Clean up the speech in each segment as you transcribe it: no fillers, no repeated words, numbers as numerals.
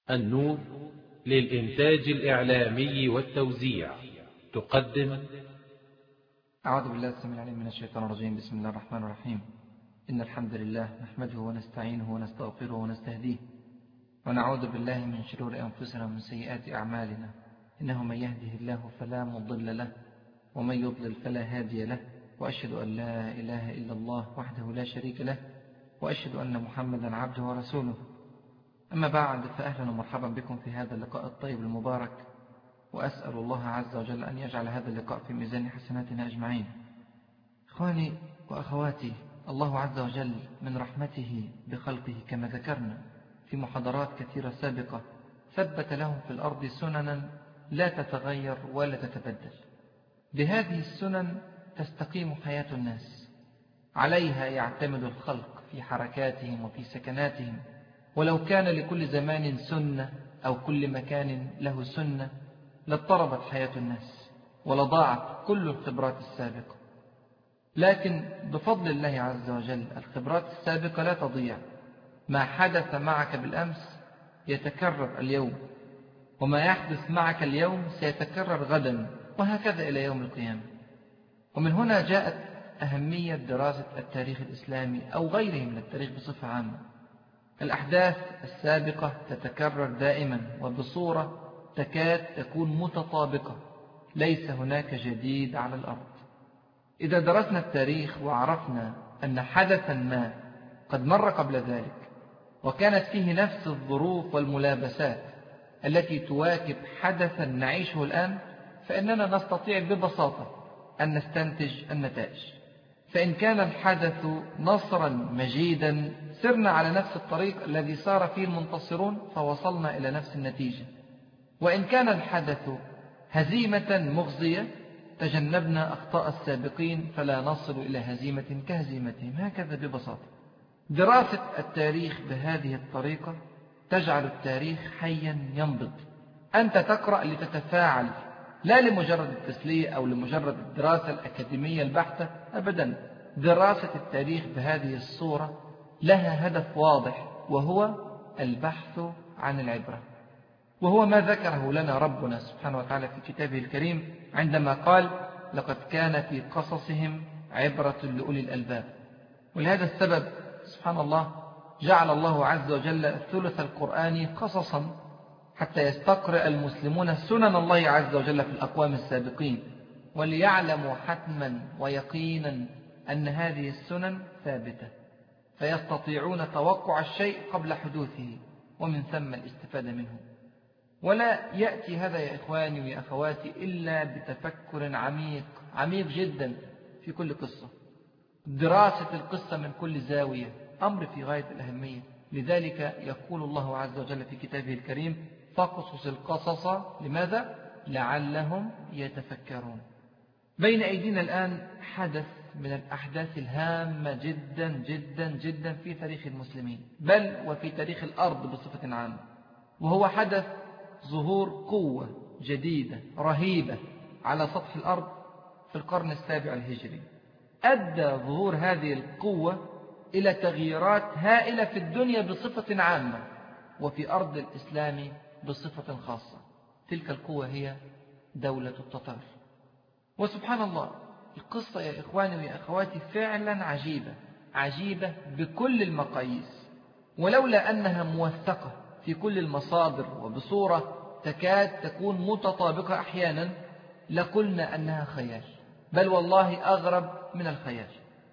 النور للإنتاج الإعلامي والتوزيع تقدم. أعوذ بالله السميع العليم من الشيطان الرجيم. بسم الله الرحمن الرحيم. إن الحمد لله نحمده ونستعينه ونستغفره ونستهديه، ونعوذ بالله من شرور أنفسنا ومن سيئات أعمالنا. إنه من يهده الله فلا مضل له، ومن يضلل فلا هادي له، وأشهد أن لا إله إلا الله وحده لا شريك له، وأشهد أن محمدا عبده ورسوله. أما بعد، فأهلا ومرحبا بكم في هذا اللقاء الطيب المبارك، وأسأل الله عز وجل أن يجعل هذا اللقاء في ميزان حسناتنا أجمعين. إخواني وأخواتي، الله عز وجل من رحمته بخلقه كما ذكرنا في محاضرات كثيرة سابقة ثبت لهم في الأرض سننا لا تتغير ولا تتبدل. بهذه السنن تستقيم حياة الناس، عليها يعتمد الخلق في حركاتهم وفي سكناتهم. ولو كان لكل زمان سنة أو كل مكان له سنة لاضطربت حياة الناس ولضاعت كل الخبرات السابقة. لكن بفضل الله عز وجل الخبرات السابقة لا تضيع. ما حدث معك بالأمس يتكرر اليوم، وما يحدث معك اليوم سيتكرر غدا، وهكذا إلى يوم القيامة. ومن هنا جاءت أهمية دراسة التاريخ الإسلامي أو غيره من التاريخ بصفة عامة. الأحداث السابقة تتكرر دائما وبصورة تكاد تكون متطابقة، ليس هناك جديد على الأرض. إذا درسنا التاريخ وعرفنا أن حدثا ما قد مر قبل ذلك وكانت فيه نفس الظروف والملابسات التي تواكب حدثا نعيشه الآن، فإننا نستطيع ببساطة أن نستنتج النتائج. فإن كان الحدث نصرا مجيدا سرنا على نفس الطريق الذي سار فيه المنتصرون فوصلنا إلى نفس النتيجة، وإن كان الحدث هزيمة مخزية تجنبنا أخطاء السابقين فلا نصل إلى هزيمة كهزيمتهم. هكذا ببساطة. دراسة التاريخ بهذه الطريقة تجعل التاريخ حيا ينبض. أنت تقرأ لتتفاعل، لا لمجرد التسلية أو لمجرد الدراسة الأكاديمية البحتة، أبدا. دراسة التاريخ بهذه الصورة لها هدف واضح، وهو البحث عن العبرة، وهو ما ذكره لنا ربنا سبحانه وتعالى في كتابه الكريم عندما قال: لقد كان في قصصهم عبرة لأولي الألباب. ولهذا السبب سبحان الله جعل الله عز وجل الثلث القرآني قصصا حتى يستقرأ المسلمون سنن الله عز وجل في الأقوام السابقين، وليعلموا حتما ويقينا أن هذه السنن ثابتة، فيستطيعون توقع الشيء قبل حدوثه ومن ثم الاستفادة منه. ولا يأتي هذا يا إخواني ويا أخواتي إلا بتفكر عميق جدا في كل قصة. دراسة القصة من كل زاوية أمر في غاية الأهمية. لذلك يقول الله عز وجل في كتابه الكريم: فاقصص القصص. لماذا؟ لعلهم يتفكرون. بين أيدينا الآن حدث من الأحداث الهامة جدا جدا جدا في تاريخ المسلمين، بل وفي تاريخ الأرض بصفة عامة، وهو حدث ظهور قوة جديدة رهيبة على سطح الأرض في القرن السابع الهجري. أدى ظهور هذه القوة إلى تغييرات هائلة في الدنيا بصفة عامة، وفي أرض الإسلام بصفة خاصة. تلك القوة هي دولة التتار. وسبحان الله، القصة يا إخواني ويا أخواتي فعلا عجيبة بكل المقاييس، ولولا أنها موثقة في كل المصادر وبصورة تكاد تكون متطابقة أحيانا لقلنا أنها خيال، بل والله أغرب من الخيال.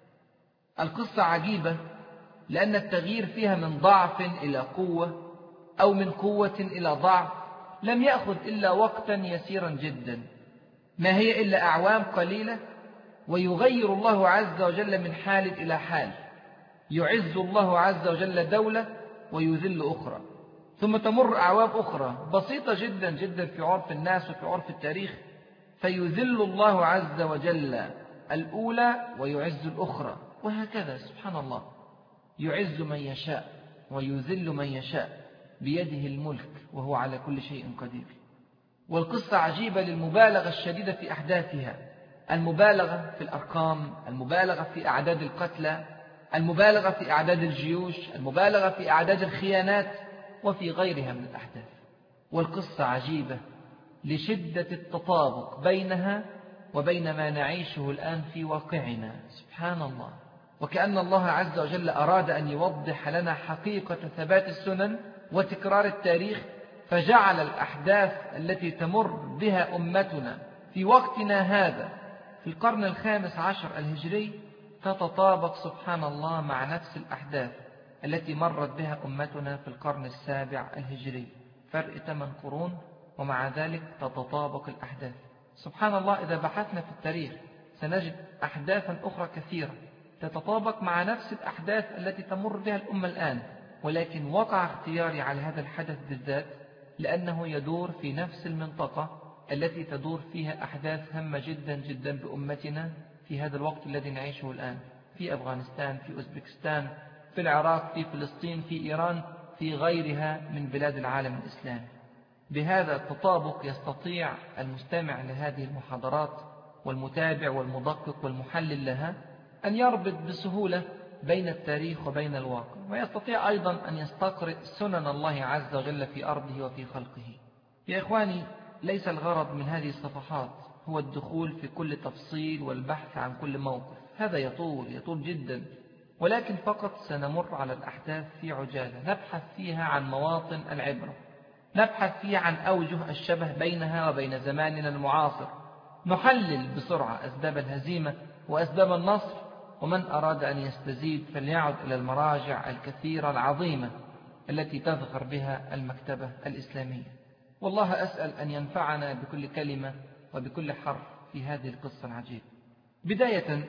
القصة عجيبة لأن التغيير فيها من ضعف إلى قوة أو من قوة إلى ضعف لم يأخذ إلا وقتا يسيرا جدا، ما هي إلا أعوام قليلة، ويغير الله عز وجل من حال إلى حال. يعز الله عز وجل دولة ويذل أخرى، ثم تمر أعوام أخرى بسيطة جدا جدا في عرف الناس وفي عرف التاريخ، فيذل الله عز وجل الأولى ويعز الأخرى، وهكذا سبحان الله. يعز من يشاء ويذل من يشاء، بيده الملك وهو على كل شيء قدير. والقصة عجيبة للمبالغة الشديدة في أحداثها، المبالغة في الأرقام، المبالغة في أعداد القتلى، المبالغة في أعداد الجيوش، المبالغة في أعداد الخيانات. وفي غيرها من الأحداث. والقصة عجيبة لشدة التطابق بينها وبين ما نعيشه الآن في واقعنا. سبحان الله. وكأن الله عز وجل أراد أن يوضح لنا حقيقة ثبات السنن وتكرار التاريخ، فجعل الأحداث التي تمر بها أمتنا في وقتنا هذا في القرن 15 الهجري تتطابق سبحان الله مع نفس الأحداث التي مرت بها أمتنا في القرن 7 الهجري. فرق 8 قرون ومع ذلك تتطابق الأحداث. سبحان الله، إذا بحثنا في التاريخ سنجد أحداثا أخرى كثيرة تتطابق مع نفس الأحداث التي تمر بها الأمة الآن، ولكن وقع اختياري على هذا الحدث بالذات لأنه يدور في نفس المنطقة التي تدور فيها أحداث هامة جدا جدا بأمتنا في هذا الوقت الذي نعيشه الآن، في أفغانستان، في أوزبكستان، في العراق، في فلسطين، في إيران، في غيرها من بلاد العالم الإسلامي. بهذا التطابق يستطيع المستمع لهذه المحاضرات والمتابع والمدقق والمحلل لها أن يربط بسهولة بين التاريخ وبين الواقع، ويستطيع أيضا أن يستقرئ سنن الله عز وجل في أرضه وفي خلقه. يا إخواني، ليس الغرض من هذه الصفحات هو الدخول في كل تفصيل والبحث عن كل موقف، هذا يطول جدا، ولكن فقط سنمر على الأحداث في عجالة، نبحث فيها عن مواطن العبرة، نبحث فيها عن أوجه الشبه بينها وبين زماننا المعاصر، نحلل بسرعة أسباب الهزيمة وأسباب النصر، ومن أراد أن يستزيد فليعد إلى المراجع الكثيرة العظيمة التي تذخر بها المكتبة الإسلامية. والله أسأل أن ينفعنا بكل كلمة وبكل حرف في هذه القصة العجيبة. بداية،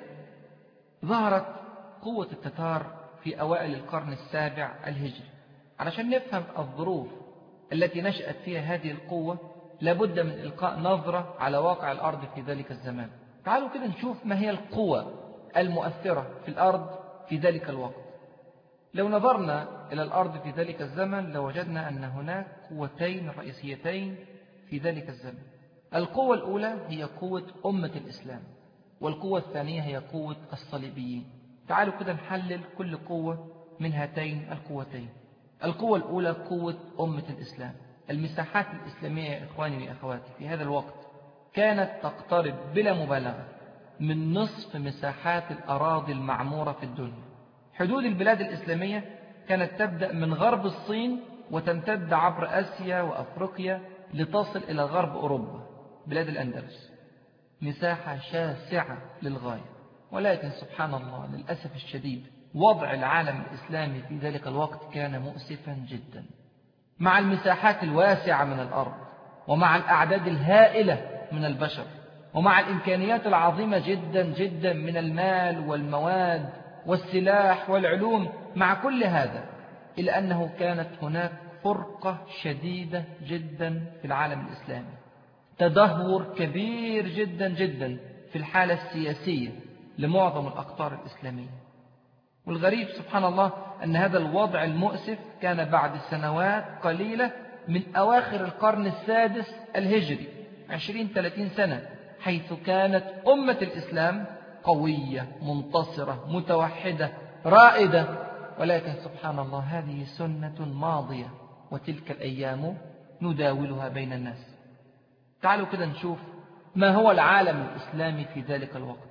ظهرت قوة التتار في أوائل القرن 7 الهجري. علشان نفهم الظروف التي نشأت فيها هذه القوة لابد من إلقاء نظرة على واقع الأرض في ذلك الزمان. تعالوا كده نشوف ما هي القوة المؤثرة في الأرض في ذلك الوقت. لو نظرنا إلى الأرض في ذلك الزمن لوجدنا أن هناك قوتين رئيسيتين في ذلك الزمن. القوة الأولى هي قوة أمة الإسلام، والقوة الثانية هي قوة الصليبيين. تعالوا كده نحلل كل قوة من هاتين القوتين. القوة الأولى قوة أمة الإسلام. المساحات الإسلامية يا إخواني وأخواتي في هذا الوقت كانت تقترب بلا مبالغة من نصف مساحات الأراضي المعمورة في الدنيا. حدود البلاد الإسلامية كانت تبدأ من غرب الصين وتمتد عبر آسيا وأفريقيا لتصل إلى غرب أوروبا، بلاد الأندلس. مساحة شاسعة للغاية، ولكن سبحان الله للأسف الشديد وضع العالم الإسلامي في ذلك الوقت كان مؤسفا جدا. مع المساحات الواسعة من الأرض، ومع الأعداد الهائلة من البشر، ومع الإمكانيات العظيمة جدا جدا من المال والمواد والسلاح والعلوم، مع كل هذا إلا أنه كانت هناك فرقة شديدة جدا في العالم الإسلامي، تدهور كبير جدا جدا في الحالة السياسية لمعظم الأقطار الإسلامية. والغريب سبحان الله أن هذا الوضع المؤسف كان بعد سنوات قليلة من أواخر القرن 6 الهجري، 20-30 سنة، حيث كانت أمة الإسلام قوية منتصرة متوحدة رائدة. ولكن سبحان الله هذه سنة ماضية، وتلك الأيام نداولها بين الناس. تعالوا كده نشوف ما هو العالم الإسلامي في ذلك الوقت.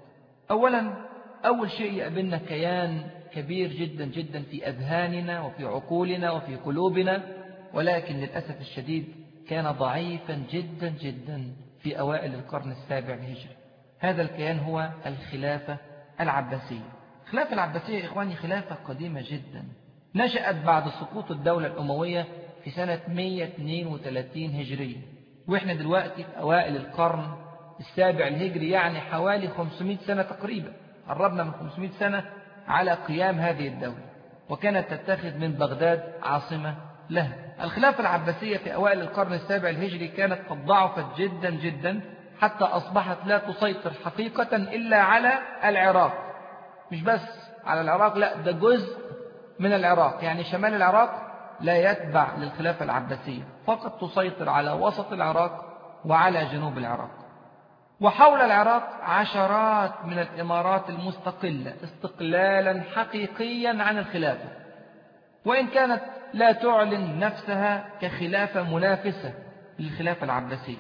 أول شيء يقابلنا كيان كبير جدا جدا في أذهاننا وفي عقولنا وفي قلوبنا، ولكن للأسف الشديد كان ضعيفا جدا جدا في أوائل القرن 7 الهجري. هذا الكيان هو الخلافة العباسية. الخلافة العباسية إخواني خلافة قديمة جدا، نشأت بعد سقوط الدولة الأموية في سنة 132 هجرية، وإحنا دلوقتي في أوائل القرن 7 الهجري، يعني حوالي 500 سنة تقريبا، قربنا من 500 سنة على قيام هذه الدولة، وكانت تتخذ من بغداد عاصمة لها. الخلافة العباسية في أوائل القرن 7 الهجري كانت قد ضعفت جدا جدا حتى أصبحت لا تسيطر حقيقة إلا على العراق. مش بس على العراق، لا، ده جزء من العراق، يعني شمال العراق لا يتبع للخلافة العباسية، فقط تسيطر على وسط العراق وعلى جنوب العراق. وحول العراق عشرات من الإمارات المستقلة استقلالا حقيقيا عن الخلافة، وإن كانت لا تعلن نفسها كخلافة منافسة للخلافة العباسية.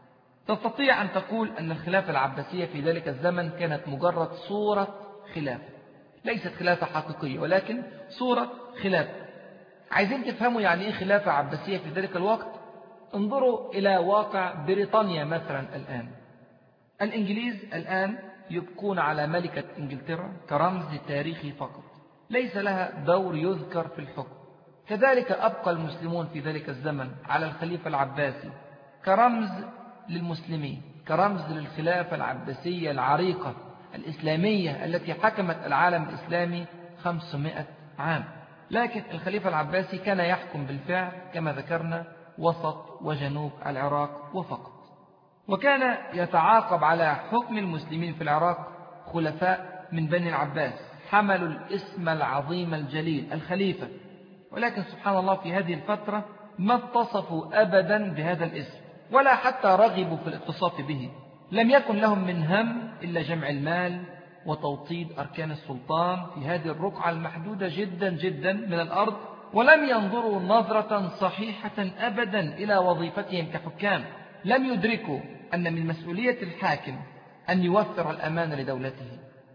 تستطيع أن تقول أن الخلافة العباسية في ذلك الزمن كانت مجرد صورة خلافة، ليست خلافة حقيقية ولكن صورة خلافة. عايزين تفهموا يعني إيه خلافة عباسية في ذلك الوقت؟ انظروا إلى واقع بريطانيا مثلا الآن. الإنجليز الآن يبقون على ملكة إنجلترا كرمز تاريخي فقط، ليس لها دور يذكر في الحكم. كذلك أبقى المسلمون في ذلك الزمن على الخليفة العباسي كرمز للمسلمين، كرمز للخلافة العباسية العريقة الإسلامية التي حكمت العالم الإسلامي 500 عام. لكن الخليفة العباسي كان يحكم بالفعل كما ذكرنا وسط وجنوب العراق وفقط، وكان يتعاقب على حكم المسلمين في العراق خلفاء من بني العباس حملوا الاسم العظيم الجليل الخليفة، ولكن سبحان الله في هذه الفترة ما اتصفوا أبدا بهذا الاسم ولا حتى رغبوا في الاتصاف به. لم يكن لهم من هم إلا جمع المال وتوطيد أركان السلطان في هذه الرقعة المحدودة جدا جدا من الأرض، ولم ينظروا نظرة صحيحة أبدا إلى وظيفتهم كحكام. لم يدركوا أن من مسؤولية الحاكم أن يوفر الأمان لدولته،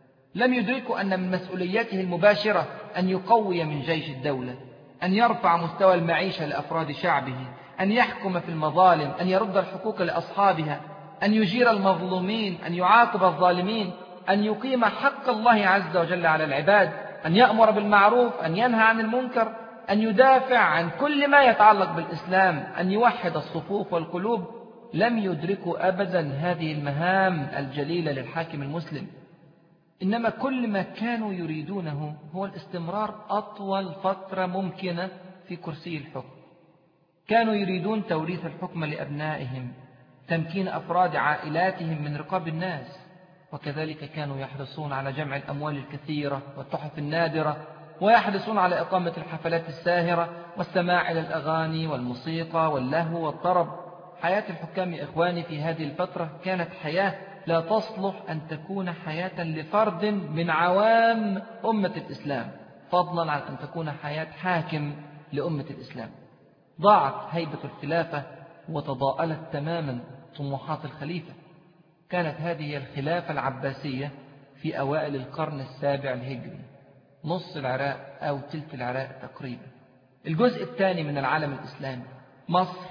لم يدركوا أن من مسؤوليته المباشرة أن يقوي من جيش الدولة، أن يرفع مستوى المعيشة لأفراد شعبه، أن يحكم في المظالم، أن يرد الحقوق لأصحابها، أن يجير المظلومين، أن يعاقب الظالمين، أن يقيم حق الله عز وجل على العباد، أن يأمر بالمعروف، أن ينهى عن المنكر، أن يدافع عن كل ما يتعلق بالإسلام، أن يوحد الصفوف والقلوب. لم يدركوا أبدا هذه المهام الجليلة للحاكم المسلم، إنما كل ما كانوا يريدونه هو الاستمرار أطول فترة ممكنة في كرسي الحكم. كانوا يريدون توريث الحكم لأبنائهم، تمكين أفراد عائلاتهم من رقاب الناس، وكذلك كانوا يحرصون على جمع الأموال الكثيرة والتحف النادرة، ويحرصون على إقامة الحفلات الساهرة والسماع إلى الأغاني والموسيقى واللهو والطرب. حياة الحكام يا إخواني في هذه الفترة كانت حياة لا تصلح أن تكون حياة لفرد من عوام أمة الإسلام، فضلا عن أن تكون حياة حاكم لأمة الإسلام. ضاعت هيبة الخلافة وتضاءلت تماما طموحات الخليفة. كانت هذه الخلافة العباسية في أوائل القرن السابع الهجري، نص العراق أو تلت العراق تقريبا. الجزء الثاني من العالم الإسلامي مصر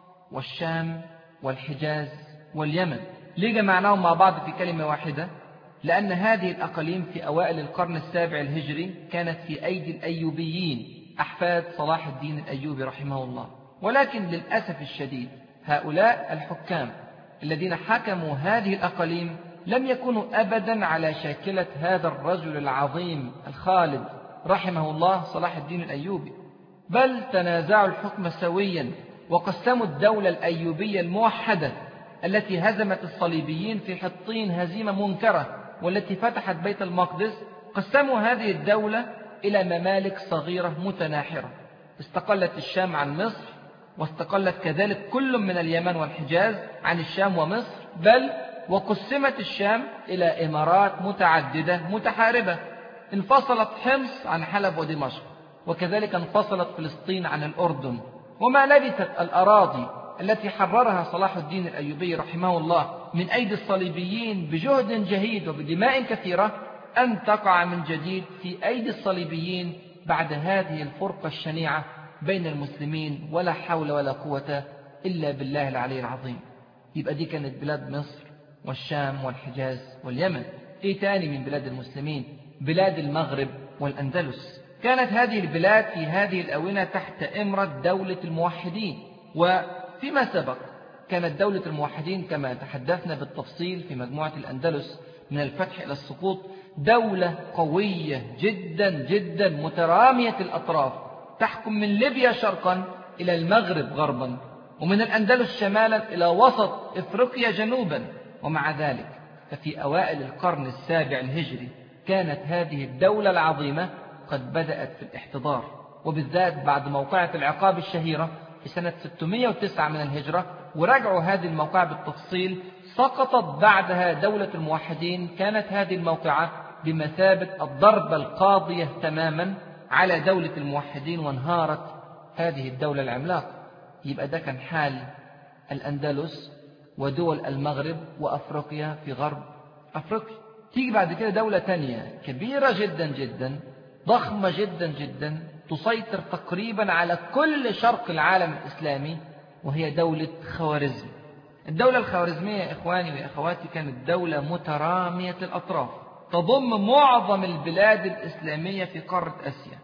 والشام والحجاز واليمن. ليه جمعناهم مع بعض في كلمة واحدة؟ لأن هذه الأقاليم في أوائل القرن السابع الهجري كانت في أيدي الأيوبيين أحفاد صلاح الدين الأيوبي رحمه الله. ولكن للأسف الشديد هؤلاء الحكام الذين حكموا هذه الأقاليم لم يكونوا أبدا على شاكلة هذا الرجل العظيم الخالد رحمه الله صلاح الدين الأيوبي، بل تنازعوا الحكم سويا وقسموا الدولة الأيوبية الموحدة التي هزمت الصليبيين في حطين هزيمة منكرة والتي فتحت بيت المقدس. قسموا هذه الدولة إلى ممالك صغيرة متناحرة، استقلت الشام عن مصر، واستقلت كذلك كل من اليمن والحجاز عن الشام ومصر، بل وقسمت الشام إلى إمارات متعددة متحاربة. انفصلت حمص عن حلب ودمشق، وكذلك انفصلت فلسطين عن الأردن. وما لبثت الأراضي التي حررها صلاح الدين الأيوبي رحمه الله من أيدي الصليبيين بجهد جهيد وبدماء كثيرة أن تقع من جديد في أيدي الصليبيين بعد هذه الفرقة الشنيعة بين المسلمين، ولا حول ولا قوة إلا بالله العلي العظيم. يبقى دي كانت بلاد مصر والشام والحجاز واليمن. إيه تاني من بلاد المسلمين؟ بلاد المغرب والأندلس. كانت هذه البلاد في هذه الأونة تحت إمرة دولة الموحدين، وفيما سبق كانت دولة الموحدين كما تحدثنا بالتفصيل في مجموعة الأندلس من الفتح إلى السقوط دولة قوية جدا جدا مترامية الأطراف، تحكم من ليبيا شرقا إلى المغرب غربا، ومن الأندلس شمالا إلى وسط إفريقيا جنوبا. ومع ذلك ففي أوائل القرن السابع الهجري كانت هذه الدولة العظيمة قد بدأت في الاحتضار، وبالذات بعد موقعة العقاب الشهيرة في سنة 609 من الهجرة. وراجعوا هذه الموقعة بالتفصيل. سقطت بعدها دولة الموحدين. كانت هذه الموقعة بمثابة الضربة القاضية تماما على دولة الموحدين، وانهارت هذه الدولة العملاقة. يبقى ده كان حال الأندلس ودول المغرب وأفريقيا في غرب أفريقيا. تيجي بعد كده دولة تانية كبيرة جدا جدا، ضخمة جدا جدا، تسيطر تقريبا على كل شرق العالم الإسلامي، وهي دولة خوارزم. الدولة الخوارزمية يا إخواني وأخواتي كانت دولة مترامية الأطراف، تضم معظم البلاد الإسلامية في قارة آسيا،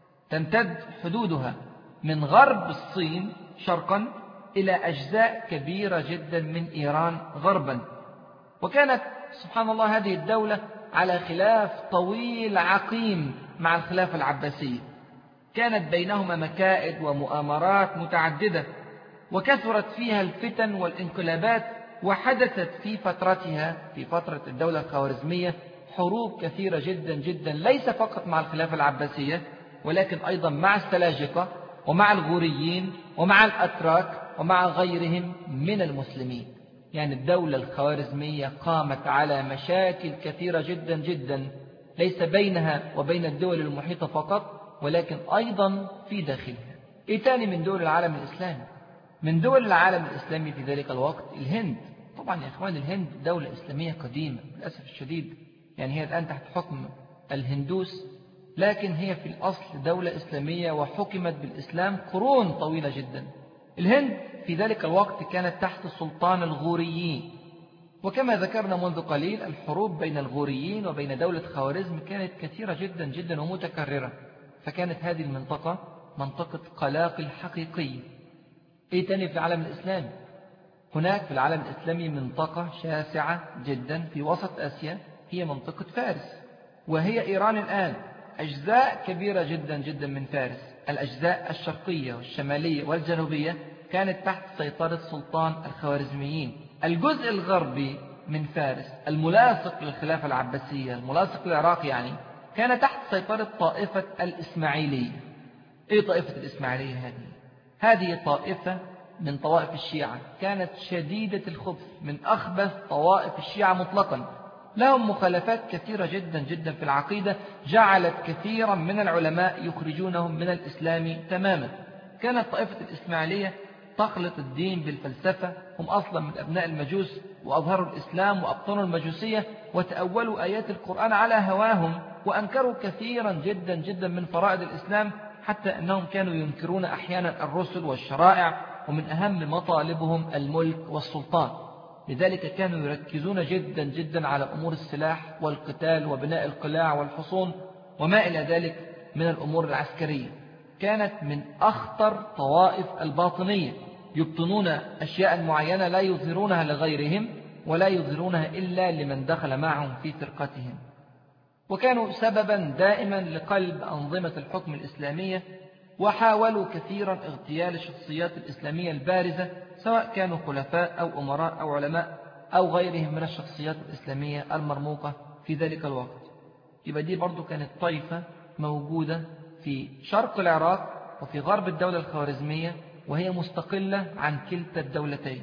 تمتد حدودها من غرب الصين شرقا إلى أجزاء كبيرة جدا من إيران غربا. وكانت سبحان الله هذه الدولة على خلاف طويل عقيم مع الخلافة العباسية، كانت بينهما مكائد ومؤامرات متعددة، وكثرت فيها الفتن والانقلابات، وحدثت في فترتها في فترة الدولة الخوارزمية حروب كثيرة جدا جدا، ليس فقط مع الخلافة العباسية ولكن أيضا مع السلاجقة ومع الغوريين ومع الأتراك ومع غيرهم من المسلمين. يعني الدولة الخوارزمية قامت على مشاكل كثيرة جدا جدا، ليس بينها وبين الدول المحيطة فقط ولكن أيضا في داخلها. إيه تاني من دول العالم الإسلامي؟ من دول العالم الإسلامي في ذلك الوقت الهند. طبعا يا إخوان الهند دولة إسلامية قديمة للأسف الشديد، يعني هي الآن تحت حكم الهندوس، لكن هي في الأصل دولة إسلامية وحكمت بالإسلام قرون طويلة جدا. الهند في ذلك الوقت كانت تحت سلطان الغوريين، وكما ذكرنا منذ قليل الحروب بين الغوريين وبين دولة خوارزم كانت كثيرة جدا جدا ومتكررة، فكانت هذه المنطقة منطقة قلاقل حقيقية. إيه تاني في العالم الإسلامي؟ هناك في العالم الإسلامي منطقة شاسعة جدا في وسط آسيا، هي منطقة فارس، وهي إيران الآن. أجزاء كبيرة جدا جدا من فارس، الأجزاء الشرقية والشمالية والجنوبية، كانت تحت سيطرة سلطان الخوارزميين. الجزء الغربي من فارس الملاصق للخلافة العباسية، الملاصق للعراق يعني، كان تحت سيطرة طائفة الإسماعيلية. إيه طائفة الإسماعيلية هذه؟ هذه طائفة من طوائف الشيعة، كانت شديدة الخبث، من أخبث طوائف الشيعة مطلقا، لهم مخالفات كثيرة جدا جدا في العقيدة، جعلت كثيرا من العلماء يخرجونهم من الإسلام تماما. كانت طائفة الإسماعيلية تخلط الدين بالفلسفة، هم أصلا من أبناء المجوس، وأظهروا الإسلام وأبطنوا المجوسية، وتأولوا آيات القرآن على هواهم، وأنكروا كثيرا جدا جدا من فرائض الإسلام، حتى أنهم كانوا ينكرون أحيانا الرسل والشرائع، ومن أهم مطالبهم الملك والسلطان. لذلك كانوا يركزون جدا جدا على أمور السلاح والقتال وبناء القلاع والحصون وما إلى ذلك من الأمور العسكرية. كانت من أخطر طوائف الباطنية، يبطنون أشياء معينة لا يظهرونها لغيرهم ولا يظهرونها إلا لمن دخل معهم في فرقتهم، وكانوا سببا دائما لقلب أنظمة الحكم الإسلامية، وحاولوا كثيرا اغتيال الشخصيات الإسلامية البارزة، سواء كانوا خلفاء أو أمراء أو علماء أو غيرهم من الشخصيات الإسلامية المرموقة في ذلك الوقت. يبقى دي برضو كانت طائفة موجودة في شرق العراق وفي غرب الدولة الخوارزمية، وهي مستقلة عن كلتا الدولتين.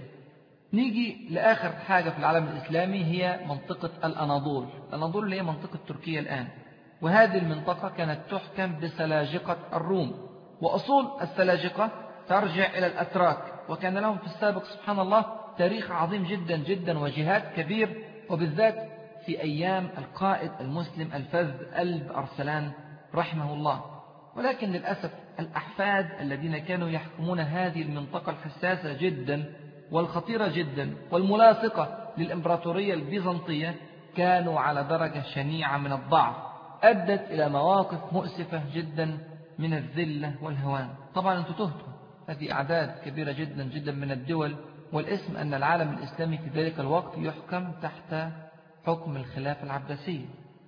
نيجي لآخر حاجة في العالم الإسلامي، هي منطقة الأناضول. الأناضول اللي هي منطقة تركيا الآن، وهذه المنطقة كانت تحكم بسلاجقة الروم، وأصول السلاجقة ترجع إلى الأتراك، وكان لهم في السابق سبحان الله تاريخ عظيم جدا جدا وجهاد كبير، وبالذات في أيام القائد المسلم الفذ ألب أرسلان رحمه الله. ولكن للأسف الأحفاد الذين كانوا يحكمون هذه المنطقة الحساسة جدا والخطيرة جدا والملاصقة للإمبراطورية البيزنطية كانوا على درجة شنيعة من الضعف، أدت إلى مواقف مؤسفة جدا من الذلة والهوان. طبعا أنتم تهتوا، هذه أعداد كبيرة جدا جدا من الدول، والاسم أن العالم الإسلامي في ذلك الوقت يحكم تحت حكم الخلافة العباسية.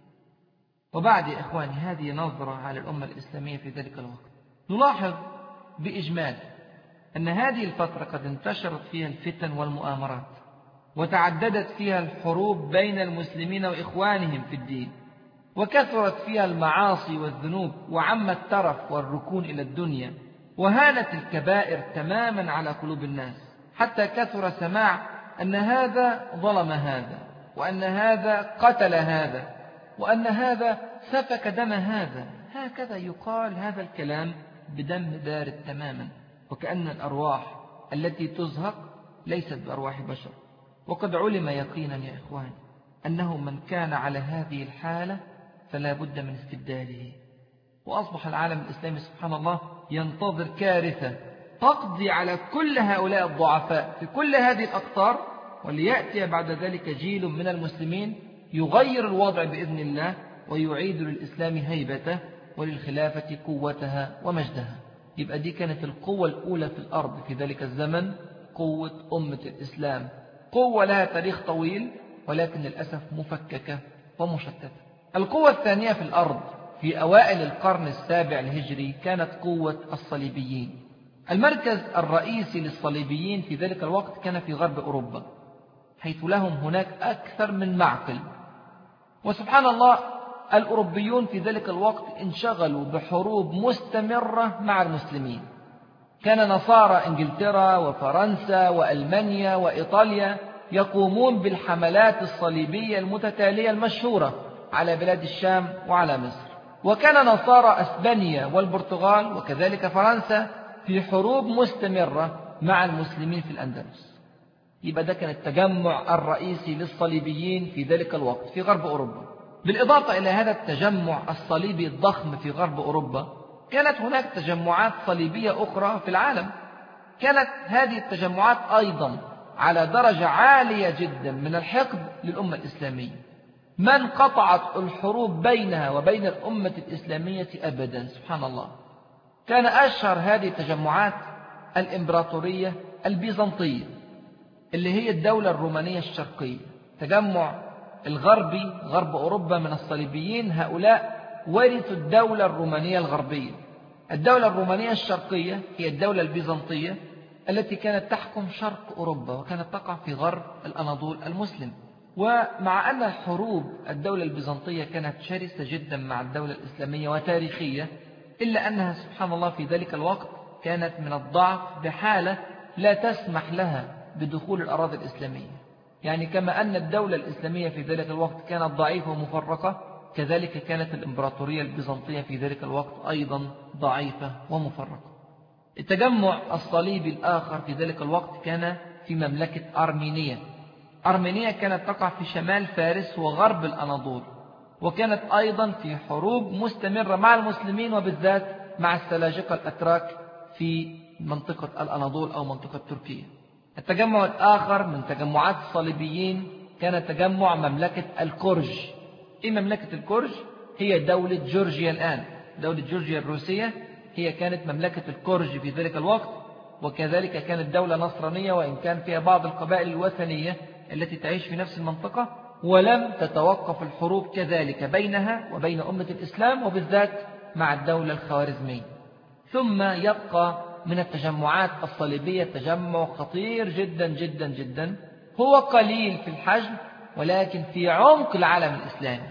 وبعد يا إخواني هذه نظرة على الأمة الإسلامية في ذلك الوقت، نلاحظ بإجمال أن هذه الفترة قد انتشرت فيها الفتن والمؤامرات، وتعددت فيها الحروب بين المسلمين وإخوانهم في الدين، وكثرت فيها المعاصي والذنوب، وعم الترف والركون إلى الدنيا، وهانت الكبائر تماما على قلوب الناس، حتى كثر سماع أن هذا ظلم هذا، وأن هذا قتل هذا، وأن هذا سفك دم هذا. هكذا يقال هذا الكلام بدم بارد تماما، وكأن الأرواح التي تزهق ليست بأرواح بشر. وقد علم يقينا يا إخوان أنه من كان على هذه الحالة فلا بد من استبداله. وأصبح العالم الإسلامي سبحان الله ينتظر كارثة تقضي على كل هؤلاء الضعفاء في كل هذه الأقطار، وليأتي بعد ذلك جيل من المسلمين يغير الوضع بإذن الله ويعيد للإسلام هيبته وللخلافة قوتها ومجدها. يبقى دي كانت القوة الأولى في الأرض في ذلك الزمن، قوة أمة الإسلام، قوة لها تاريخ طويل ولكن للأسف مفككة ومشتتة. القوة الثانية في الأرض في أوائل القرن السابع الهجري كانت قوة الصليبيين. المركز الرئيسي للصليبيين في ذلك الوقت كان في غرب أوروبا، حيث لهم هناك أكثر من معقل. وسبحان الله الأوروبيون في ذلك الوقت انشغلوا بحروب مستمرة مع المسلمين. كان نصارى إنجلترا وفرنسا وألمانيا وإيطاليا يقومون بالحملات الصليبية المتتالية المشهورة على بلاد الشام وعلى مصر، وكان نصارى أسبانيا والبرتغال وكذلك فرنسا في حروب مستمرة مع المسلمين في الأندلس. يبقى ده كان التجمع الرئيسي للصليبيين في ذلك الوقت في غرب أوروبا. بالإضافة إلى هذا التجمع الصليبي الضخم في غرب أوروبا، كانت هناك تجمعات صليبية أخرى في العالم. كانت هذه التجمعات أيضا على درجة عالية جدا من الحقد للأمة الإسلامية، ما انقطعت الحروب بينها وبين الأمة الإسلامية أبدا. سبحان الله. كان أشهر هذه التجمعات الإمبراطورية البيزنطية اللي هي الدولة الرومانية الشرقية. تجمع الغربي غرب أوروبا من الصليبيين، هؤلاء ورثوا الدولة الرومانية الغربية. الدولة الرومانية الشرقية هي الدولة البيزنطية التي كانت تحكم شرق أوروبا وكانت تقع في غرب الأناضول المسلم. ومع أن حروب الدولة البيزنطية كانت شرسة جدا مع الدولة الإسلامية وتاريخية، إلا أنها سبحان الله في ذلك الوقت كانت من الضعف بحالة لا تسمح لها بدخول الأراضي الإسلامية. يعني كما أن الدولة الإسلامية في ذلك الوقت كانت ضعيفة ومفرقة، كذلك كانت الإمبراطورية البيزنطية في ذلك الوقت أيضا ضعيفة ومفرقة. التجمع الصليبي الآخر في ذلك الوقت كان في مملكة أرمينيا. أرمينيا كانت تقع في شمال فارس وغرب الأناضول، وكانت أيضا في حروب مستمرة مع المسلمين وبالذات مع السلاجقة الأتراك في منطقة الأناضول أو منطقة تركيا. التجمع الآخر من تجمعات الصليبيين كان تجمع مملكة الكرج. إيه مملكة الكرج؟ هي دولة جورجيا الآن. دولة جورجيا الروسية هي كانت مملكة الكرج في ذلك الوقت، وكذلك كانت دولة نصرانية وإن كان فيها بعض القبائل الوثنية التي تعيش في نفس المنطقة، ولم تتوقف الحروب كذلك بينها وبين أمة الإسلام وبالذات مع الدولة الخوارزمية. ثم يبقى من التجمعات الصليبية تجمع خطير جدا جدا جدا، هو قليل في الحجم ولكن في عمق العالم الإسلامي.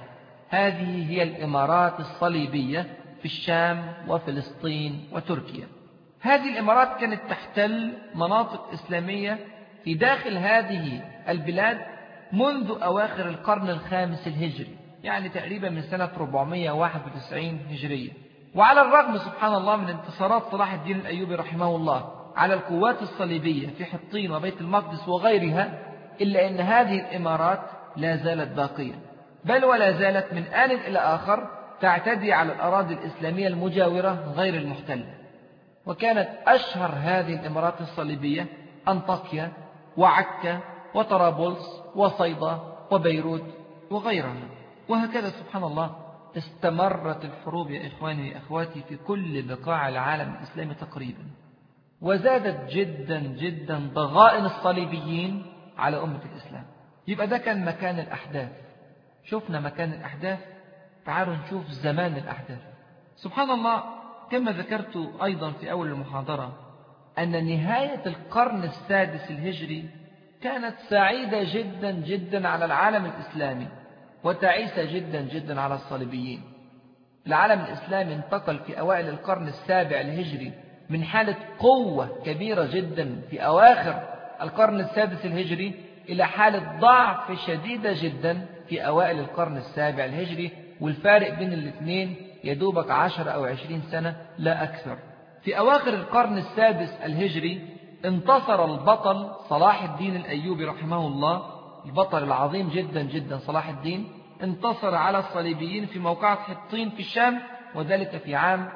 هذه هي الإمارات الصليبية في الشام وفلسطين وتركيا. هذه الإمارات كانت تحتل مناطق إسلامية في داخل هذه البلاد منذ أواخر القرن الخامس الهجري، يعني تقريبا من سنة 491 هجرية. وعلى الرغم سبحان الله من انتصارات صلاح الدين الأيوبي رحمه الله على القوات الصليبية في حطين وبيت المقدس وغيرها، إلا أن هذه الإمارات لا زالت باقية، بل ولا زالت من آن إلى آخر تعتدي على الأراضي الإسلامية المجاورة غير المحتلة. وكانت أشهر هذه الإمارات الصليبية أنطاكيا وعكا وطرابلس وصيدا وبيروت وغيرها. وهكذا سبحان الله استمرت الحروب يا إخواني يا أخواتي في كل بقاع العالم الإسلامي تقريبا، وزادت جدا جدا ضغائن الصليبيين على أمة الإسلام. يبقى ده كان مكان الأحداث. شفنا مكان الأحداث، تعالوا نشوف زمان الأحداث. سبحان الله، كما ذكرت أيضا في أول المحاضرة أن نهاية القرن السادس الهجري كانت سعيدة جدا جدا على العالم الإسلامي وتعيسة جدا جدا على الصليبيين. العالم الإسلامي انتقل في أوائل القرن السابع الهجري من حالة قوة كبيرة جدا في أواخر القرن السادس الهجري إلى حالة ضعف شديدة جدا في أوائل القرن السابع الهجري، والفارق بين الاثنين يدوبك 10 أو 20 سنة لا أكثر. في أواخر القرن السادس الهجري انتصر البطل صلاح الدين الأيوبي رحمه الله، البطل العظيم جدا جدا صلاح الدين، انتصر على الصليبيين في موقعة حطين في الشام، وذلك في عام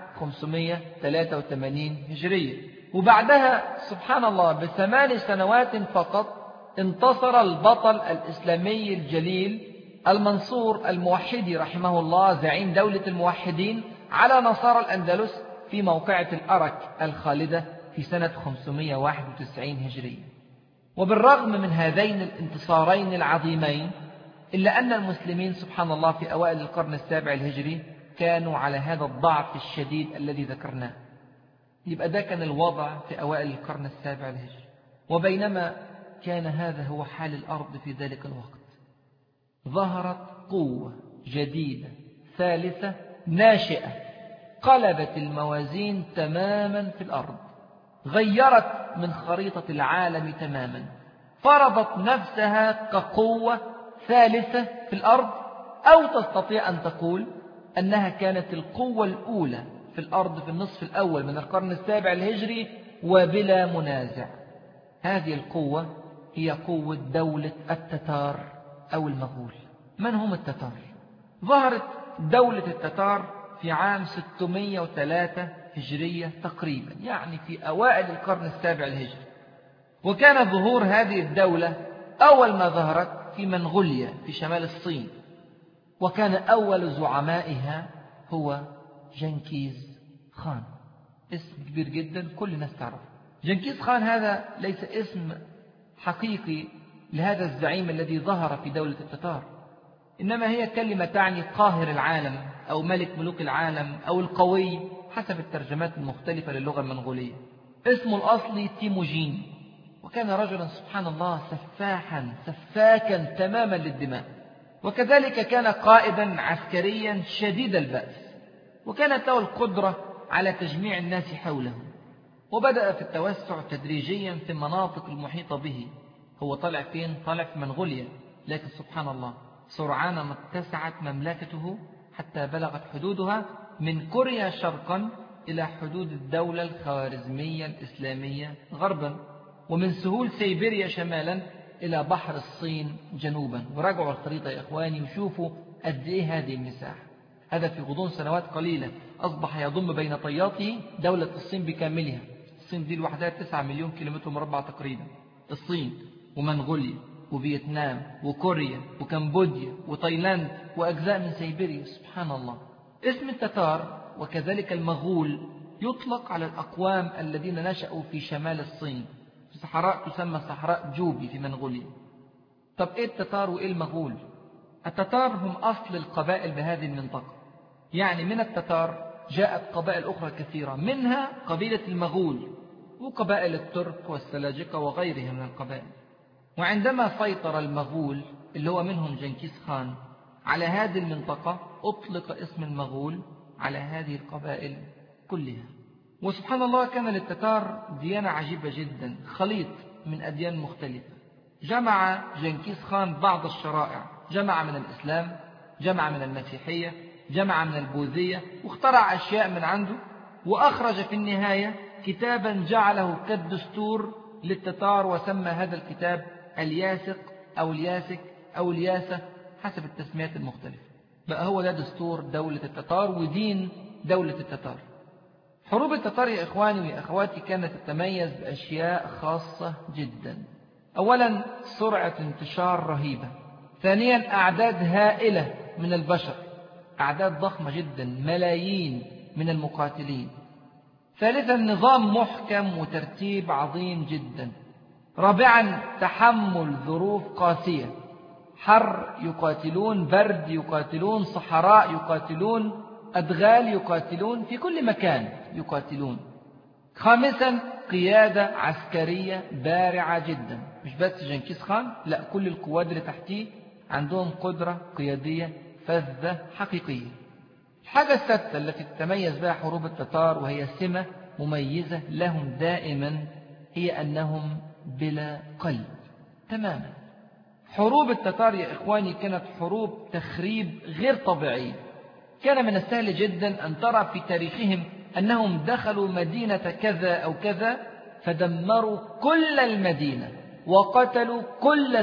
583 هجرية. وبعدها سبحان الله ب8 سنوات فقط انتصر البطل الإسلامي الجليل المنصور الموحدي رحمه الله زعيم دولة الموحدين على نصارى الأندلس في موقعة الأرك الخالدة في سنة 591 هجرية. وبالرغم من هذين الانتصارين العظيمين إلا أن المسلمين سبحان الله في أوائل القرن السابع الهجري كانوا على هذا الضعف الشديد الذي ذكرناه. يبقى ده كان الوضع في أوائل القرن السابع الهجري. وبينما كان هذا هو حال الأرض في ذلك الوقت، ظهرت قوة جديدة ثالثة ناشئة قلبت الموازين تماما في الأرض، غيرت من خريطة العالم تماما، فرضت نفسها كقوة ثالثة في الأرض، أو تستطيع أن تقول أنها كانت القوة الأولى في الأرض في النصف الأول من القرن السابع الهجري وبلا منازع. هذه القوة هي قوة دولة التتار أو المغول. من هم التتار؟ ظهرت دولة التتار في عام 603 هجرية تقريبا، يعني في أوائل القرن السابع الهجري. وكان ظهور هذه الدولة أول ما ظهرت في منغوليا في شمال الصين، وكان أول زعمائها هو جنكيز خان. اسم كبير جدا كل الناس تعرف. جنكيز خان هذا ليس اسم حقيقي لهذا الزعيم الذي ظهر في دولة التتار، إنما هي كلمة تعني قاهر العالم أو ملك ملوك العالم أو القوي حسب الترجمات المختلفة للغة المنغولية. اسمه الأصلي تيموجين، وكان رجلا سبحان الله سفاكا تماما للدماء، وكذلك كان قائدا عسكريا شديد البأس، وكانت له القدرة على تجميع الناس حوله. وبدأ في التوسع تدريجيا في المناطق المحيطة به. هو طلع فين؟ طلع في منغوليا، لكن سبحان الله سرعان ما اتسعت مملكته حتى بلغت حدودها من كوريا شرقا إلى حدود الدولة الخوارزمية الإسلامية غربا، ومن سهول سيبيريا شمالا إلى بحر الصين جنوبا. وراجعوا الخريطة يا إخواني وشوفوا قد إيه هذه المساحة. هذا في غضون سنوات قليلة أصبح يضم بين طياته دولة الصين بكاملها. الصين دي لوحدها 9 مليون كيلومتر مربع تقريبا. الصين ومنغوليا وفيتنام وكوريا وكمبوديا وتايلاند وأجزاء من سيبيريا. سبحان الله. اسم التتار وكذلك المغول يطلق على الأقوام الذين نشأوا في شمال الصين في صحراء تسمى صحراء جوبي في منغوليا. طب إيه التتار وإيه المغول؟ التتار هم أصل القبائل بهذه المنطقة، يعني من التتار جاءت قبائل أخرى كثيرة، منها قبيلة المغول وقبائل الترك والسلاجقة وغيرها من القبائل. وعندما سيطر المغول اللي هو منهم جنكيز خان على هذه المنطقة أطلق اسم المغول على هذه القبائل كلها. وسبحان الله كان للتتار ديانة عجيبة جدا، خليط من أديان مختلفة. جمع جنكيز خان بعض الشرائع، جمع من الإسلام، جمع من المسيحية، جمع من البوذية، واخترع أشياء من عنده، وأخرج في النهاية كتابا جعله كالدستور للتتار، وسمى هذا الكتاب الياسق أو الياسك أو الياسة حسب التسميات المختلفة. بقى هو ده دستور دولة التتار ودين دولة التتار. حروب التتار يا إخواني ويا أخواتي كانت تتميز بأشياء خاصة جدا. أولا سرعة انتشار رهيبة. ثانيا أعداد هائلة من البشر، أعداد ضخمة جدا، ملايين من المقاتلين. ثالثا نظام محكم وترتيب عظيم جدا. رابعا تحمل ظروف قاسية، حر يقاتلون، برد يقاتلون، صحراء يقاتلون، أدغال يقاتلون، في كل مكان يقاتلون. خامسا قيادة عسكرية بارعة جدا، مش بس جنكيز خان، لا كل القوات اللي تحتيه عندهم قدرة قيادية فذة حقيقية. الحاجة السادسة التي تتميز بها حروب التتار وهي سمة مميزة لهم دائما هي أنهم بلا قلب تماما. حروب التتار يا إخواني كانت حروب تخريب غير طبيعية. كان من السهل جدا أن ترى في تاريخهم أنهم دخلوا مدينة كذا أو كذا فدمروا كل المدينة وقتلوا كل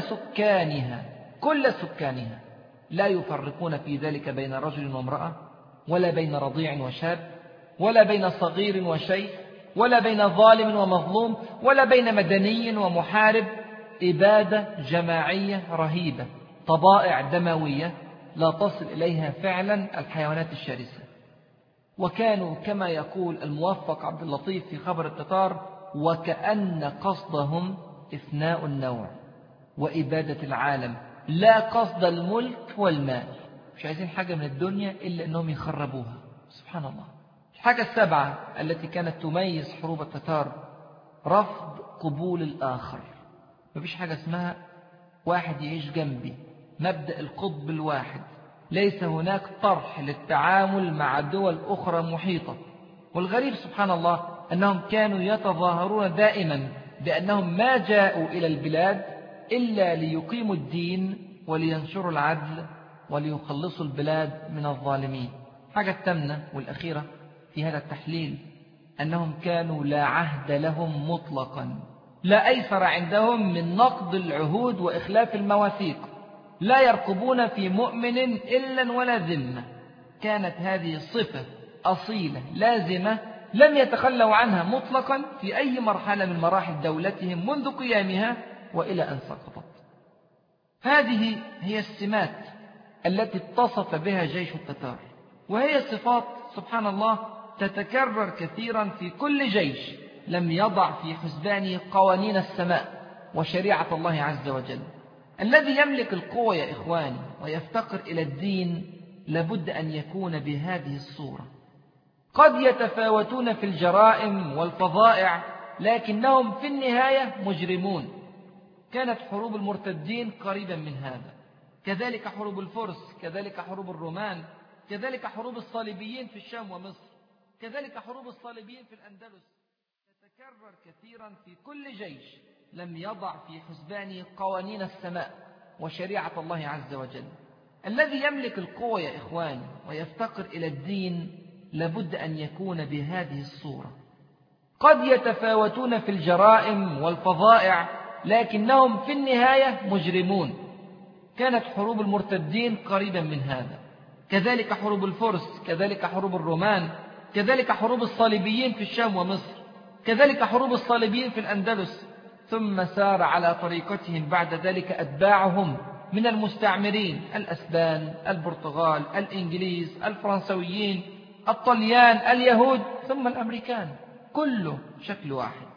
سكانها، لا يفرقون في ذلك بين رجل وامرأة، ولا بين رضيع وشاب، ولا بين صغير وشيخ، ولا بين ظالم ومظلوم، ولا بين مدني ومحارب. إبادة جماعية رهيبة، طبائع دموية لا تصل إليها فعلا الحيوانات الشرسة. وكانوا كما يقول الموفق عبد اللطيف في خبر التتار: وكأن قصدهم إفناء النوع وإبادة العالم، لا قصد الملك والمال. مش عايزين حاجة من الدنيا إلا أنهم يخربوها. سبحان الله. الحاجة السابعة التي كانت تميز حروب التتار: رفض قبول الآخر. مفيش حاجة اسمها واحد يعيش جنبي، مبدأ القطب الواحد. ليس هناك طرح للتعامل مع دول أخرى محيطة. والغريب سبحان الله أنهم كانوا يتظاهرون دائما بأنهم ما جاءوا إلى البلاد إلا ليقيموا الدين ولينشروا العدل وليخلصوا البلاد من الظالمين. حاجة الثامنة والأخيرة في هذا التحليل: أنهم كانوا لا عهد لهم مطلقا، لا أيسر عندهم من نقض العهود وإخلاف المواثيق، لا يرقبون في مؤمن إلا ولا ذمة. كانت هذه صفة أصيلة لازمة لم يتخلوا عنها مطلقا في أي مرحلة من مراحل دولتهم منذ قيامها وإلى أن سقطت. هذه هي السمات التي اتصف بها جيش التتار، وهي صفات سبحان الله تتكرر كثيرا في كل جيش لم يضع في حسبانه قوانين السماء وشريعة الله عز وجل. الذي يملك القوة يا إخواني ويفتقر إلى الدين لابد أن يكون بهذه الصورة. قد يتفاوتون في الجرائم والفظائع لكنهم في النهاية مجرمون. كانت حروب المرتدين قريبا من هذا، كذلك حروب الفرس، كذلك حروب الرومان، كذلك حروب الصليبيين في الشام ومصر، كذلك حروب الصليبيين في الأندلس. تتكرر كثيرا في كل جيش لم يضع في حسبانه قوانين السماء وشريعة الله عز وجل. الذي يملك القوة يا إخواني ويفتقر إلى الدين لابد أن يكون بهذه الصورة. قد يتفاوتون في الجرائم والفظائع لكنهم في النهاية مجرمون. كانت حروب المرتدين قريبا من هذا، كذلك حروب الفرس، كذلك حروب الرومان، كذلك حروب الصليبيين في الشام ومصر، كذلك حروب الصليبيين في الأندلس. ثم سار على طريقتهم بعد ذلك أتباعهم من المستعمرين: الأسبان، البرتغال، الإنجليز، الفرنسويين، الطليان، اليهود، ثم الأمريكان، كله شكل واحد.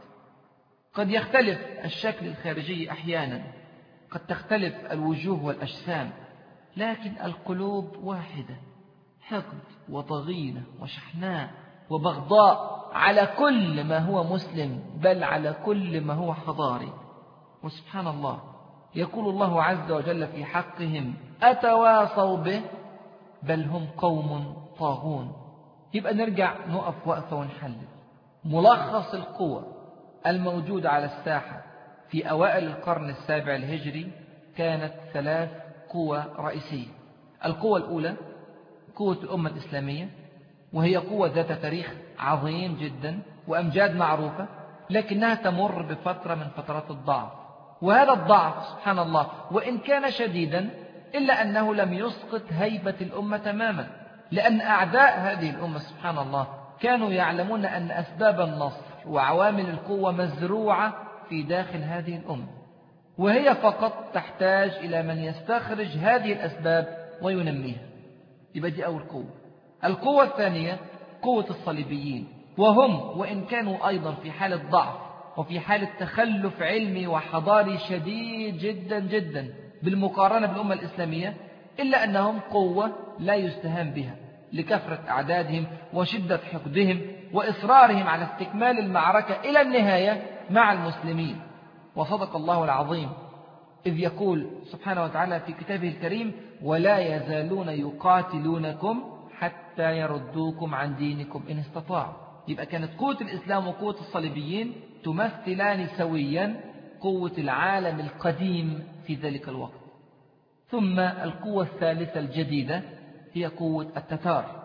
قد يختلف الشكل الخارجي أحيانا، قد تختلف الوجوه والأجسام، لكن القلوب واحدة، حقد وضغينة وشحناء وبغضاء على كل ما هو مسلم، بل على كل ما هو حضاري. وسبحان الله يقول الله عز وجل في حقهم: أتواصوا به بل هم قوم طاغون. يبقى نرجع نقف وقفة ونحلل ملخص القوى الموجودة على الساحة في أوائل القرن السابع الهجري. كانت 3 قوى رئيسية. القوة الأولى قوة الأمة الإسلامية، وهي قوة ذات تاريخ عظيم جدا وأمجاد معروفة، لكنها تمر بفترة من فترات الضعف. وهذا الضعف سبحان الله وإن كان شديدا إلا أنه لم يسقط هيبة الأمة تماما، لأن أعداء هذه الأمة سبحان الله كانوا يعلمون أن أسباب النصر وعوامل القوة مزروعة في داخل هذه الأمة، وهي فقط تحتاج إلى من يستخرج هذه الأسباب وينميها. يبقى دي أول قوة. القوة الثانية قوة الصليبيين، وهم وإن كانوا أيضا في حالة ضعف وفي حالة تخلف علمي وحضاري شديد جدا جدا بالمقارنة بالأمة الإسلامية، إلا أنهم قوة لا يستهان بها لكثرة أعدادهم وشدة حقدهم وإصرارهم على استكمال المعركة إلى النهاية مع المسلمين. وصدق الله العظيم إذ يقول سبحانه وتعالى في كتابه الكريم: ولا يزالون يقاتلونكم حتى يردوكم عن دينكم إن استطاعوا. يبقى كانت قوة الإسلام وقوة الصليبيين تمثلان سويا قوة العالم القديم في ذلك الوقت. ثم القوة الثالثة الجديدة هي قوة التتار،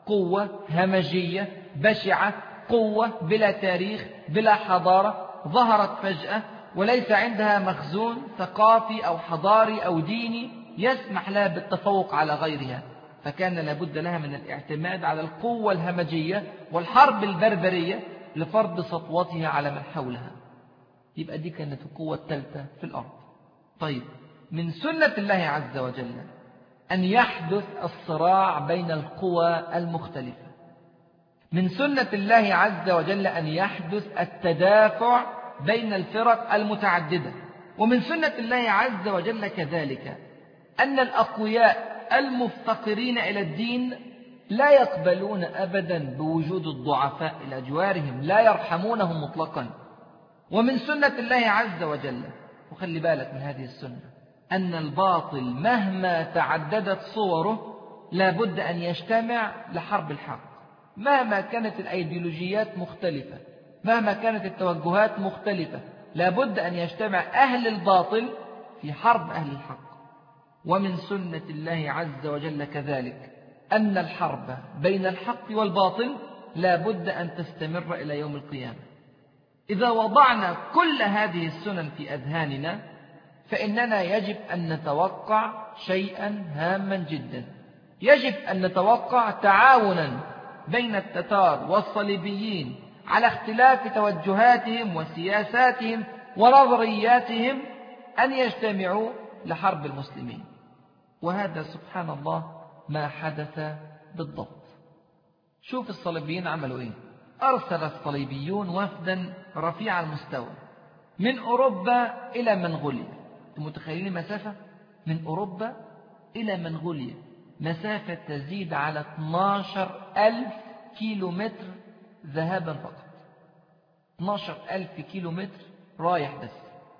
قوة همجية بشعة، قوة بلا تاريخ بلا حضارة، ظهرت فجأة وليس عندها مخزون ثقافي أو حضاري أو ديني يسمح لها بالتفوق على غيرها، فكان لابد لها من الاعتماد على القوة الهمجية والحرب البربرية لفرض سطوتها على من حولها. يبقى دي كانت القوة الثالثة في الأرض. طيب، من سنة الله عز وجل أن يحدث الصراع بين القوى المختلفة. من سنة الله عز وجل أن يحدث التدافع بين الفرق المتعددة. ومن سنة الله عز وجل كذلك أن الأقوياء المفتقرين إلى الدين لا يقبلون أبدا بوجود الضعفاء إلى جوارهم، لا يرحمونهم مطلقا. ومن سنة الله عز وجل، وخلي بالك من هذه السنة، أن الباطل مهما تعددت صوره لابد أن يجتمع لحرب الحق. مهما كانت الأيديولوجيات مختلفة، مهما كانت التوجهات مختلفة، لابد أن يجتمع أهل الباطل في حرب أهل الحق. ومن سنة الله عز وجل كذلك أن الحرب بين الحق والباطل لابد أن تستمر إلى يوم القيامة. إذا وضعنا كل هذه السنن في أذهاننا فإننا يجب أن نتوقع شيئا هاما جدا. يجب أن نتوقع تعاونا بين التتار والصليبيين على اختلاف توجهاتهم وسياساتهم ونظرياتهم أن يجتمعوا لحرب المسلمين. وهذا سبحان الله ما حدث بالضبط. شوف الصليبيين عملوا إيه. أرسل الصليبيون وفدا رفيع المستوى من أوروبا إلى منغوليا. متخيلين المسافة؟ من أوروبا إلى منغوليا مسافة تزيد على 12,000 كيلومتر ذهابا فقط. 12,000 كيلومتر رايح بس.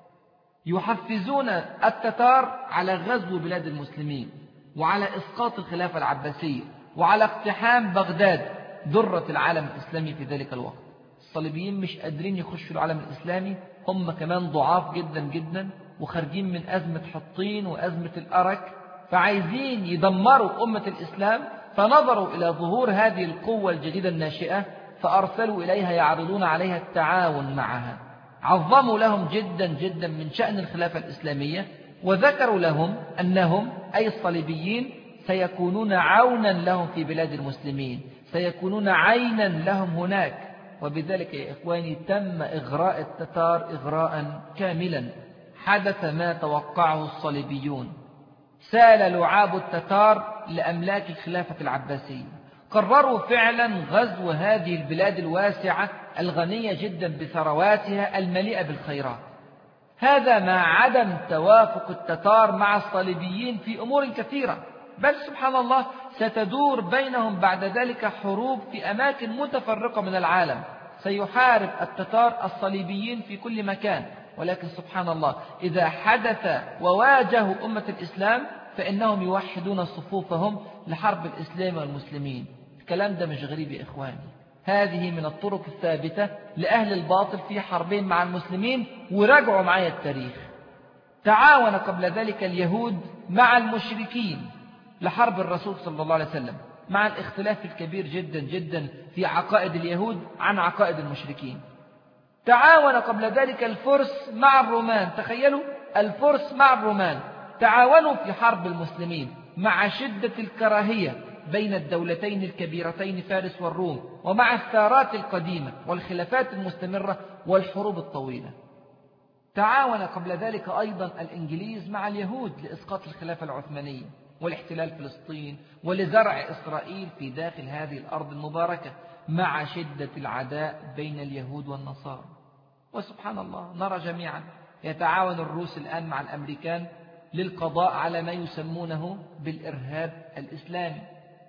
يحفزون التتار على غزو بلاد المسلمين وعلى إسقاط الخلافة العباسية وعلى اقتحام بغداد ذرة العالم الإسلامي في ذلك الوقت. الصليبيين مش قادرين يخشوا العالم الإسلامي، هم كمان ضعاف جدا جدا وخارجين من أزمة حطين وأزمة الأرك، فعايزين يدمروا أمة الإسلام، فنظروا إلى ظهور هذه القوة الجديدة الناشئة فأرسلوا إليها يعرضون عليها التعاون معها. عظموا لهم جدا جدا من شأن الخلافة الإسلامية، وذكروا لهم أنهم أي الصليبيين سيكونون عونا لهم في بلاد المسلمين، سيكونون عينا لهم هناك. وبذلك يا إخواني تم إغراء التتار إغراء كاملا. حدث ما توقعه الصليبيون. سال لعاب التتار لأملاك الخلافة العباسية. قرروا فعلا غزو هذه البلاد الواسعة الغنية جدا بثرواتها المليئة بالخيرات. هذا مع عدم توافق التتار مع الصليبيين في أمور كثيرة، بل سبحان الله ستدور بينهم بعد ذلك حروب في أماكن متفرقة من العالم. سيحارب التتار الصليبيين في كل مكان، ولكن سبحان الله إذا حدث وواجهوا أمة الإسلام فإنهم يوحدون صفوفهم لحرب الإسلام والمسلمين. الكلام ده مش غريب يا إخواني، هذه من الطرق الثابتة لأهل الباطل في حربين مع المسلمين. وراجعوا معايا التاريخ. تعاون قبل ذلك اليهود مع المشركين لحرب الرسول صلى الله عليه وسلم، مع الاختلاف الكبير جدا جدا في عقائد اليهود عن عقائد المشركين. تعاون قبل ذلك الفرس مع الرومان. تخيلوا، الفرس مع الرومان تعاونوا في حرب المسلمين مع شدة الكراهية بين الدولتين الكبيرتين فارس والروم، ومع الثارات القديمة والخلافات المستمرة والحروب الطويلة. تعاون قبل ذلك أيضا الإنجليز مع اليهود لإسقاط الخلافة العثمانية والاحتلال فلسطين ولزرع إسرائيل في داخل هذه الأرض المباركة، مع شدة العداء بين اليهود والنصارى. وسبحان الله نرى جميعا يتعاون الروس الآن مع الأمريكان للقضاء على ما يسمونه بالإرهاب الإسلامي.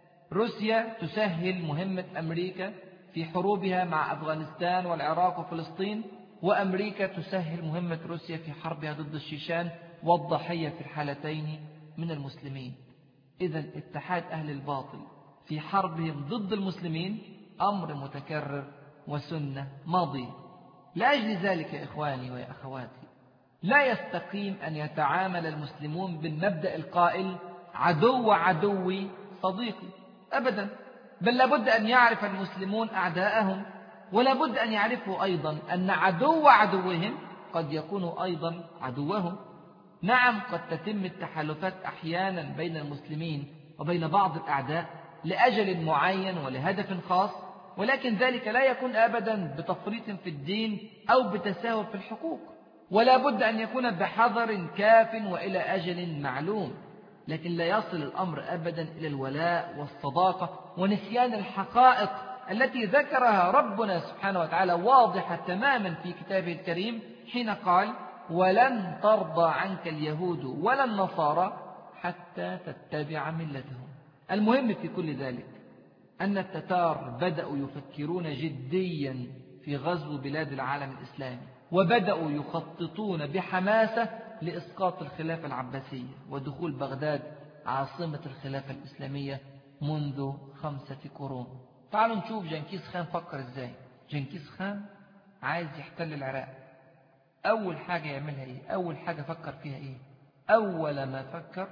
روسيا تسهل مهمة أمريكا في حروبها مع أفغانستان والعراق وفلسطين، وأمريكا تسهل مهمة روسيا في حربها ضد الشيشان، والضحية في الحالتين من المسلمين. إذن اتحاد أهل الباطل في حربهم ضد المسلمين أمر متكرر وسنة ماضية. لأجل ذلك يا إخواني ويا أخواتي لا يستقيم أن يتعامل المسلمون بالمبدأ القائل عدو عدوي صديقي أبدا. بل لابد أن يعرف المسلمون أعداءهم، ولابد أن يعرفوا أيضا أن عدو عدوهم قد يكون أيضا عدوهم. نعم، قد تتم التحالفات أحيانا بين المسلمين وبين بعض الأعداء لأجل معين ولهدف خاص، ولكن ذلك لا يكون أبدا بتفريط في الدين أو بتساهل في الحقوق، ولا بد أن يكون بحذر كاف وإلى أجل معلوم. لكن لا يصل الأمر أبدا إلى الولاء والصداقة ونسيان الحقائق التي ذكرها ربنا سبحانه وتعالى واضحة تماما في كتابه الكريم حين قال: ولن ترضى عنك اليهود ولا النصارى حتى تتبع ملتهم. المهم في كل ذلك أن التتار بدأوا يفكرون جديا في غزو بلاد العالم الإسلامي، وبدأوا يخططون بحماسة لإسقاط الخلافة العباسية ودخول بغداد عاصمة الخلافة الإسلامية منذ 5 قرون. تعالوا نشوف جنكيز خان فكر إزاي. جنكيز خان عايز يحتل العراق. أول حاجة يعملها إيه؟ أول حاجة فكر فيها إيه؟ أول ما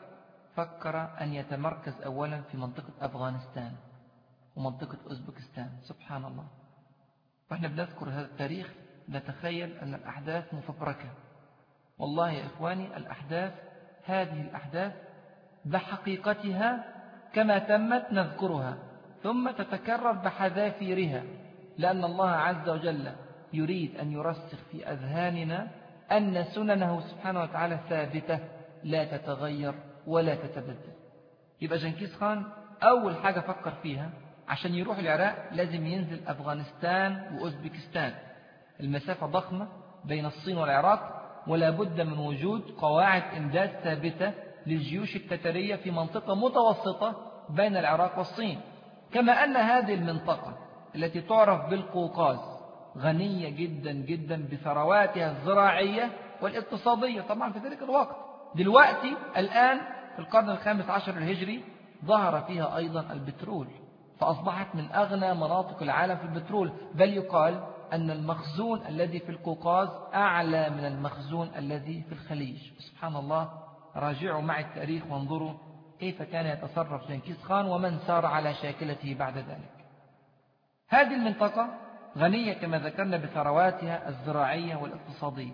فكر أن يتمركز أولا في منطقة أفغانستان ومنطقة أوزبكستان. سبحان الله، وإحنا بنذكر هذا التاريخ نتخيل أن الأحداث مفبركة. والله يا إخواني، هذه الأحداث بحقيقتها كما تمت نذكرها، ثم تتكرر بحذافيرها، لأن الله عز وجل يريد أن يرسخ في أذهاننا أن سننه سبحانه وتعالى ثابتة لا تتغير ولا تتبدل. يبقى جنكيز خان أول حاجة فكر فيها عشان يروح العراق لازم ينزل أفغانستان وأوزبكستان. المسافة ضخمة بين الصين والعراق، ولا بد من وجود قواعد إمداد ثابتة للجيوش التترية في منطقة متوسطة بين العراق والصين. كما أن هذه المنطقة التي تعرف بالقوقاز غنية جدا جدا بثرواتها الزراعية والاقتصادية طبعا في ذلك الوقت. دلوقتي الآن في القرن 15 الهجري ظهر فيها أيضا البترول، فأصبحت من أغنى مناطق العالم في البترول، بل يقال أن المخزون الذي في القوقاز أعلى من المخزون الذي في الخليج. سبحان الله، راجعوا معي التاريخ وانظروا كيف كان يتصرف جنكيز خان ومن سار على شاكلته بعد ذلك. هذه المنطقة غنية كما ذكرنا بثرواتها الزراعية والاقتصادية،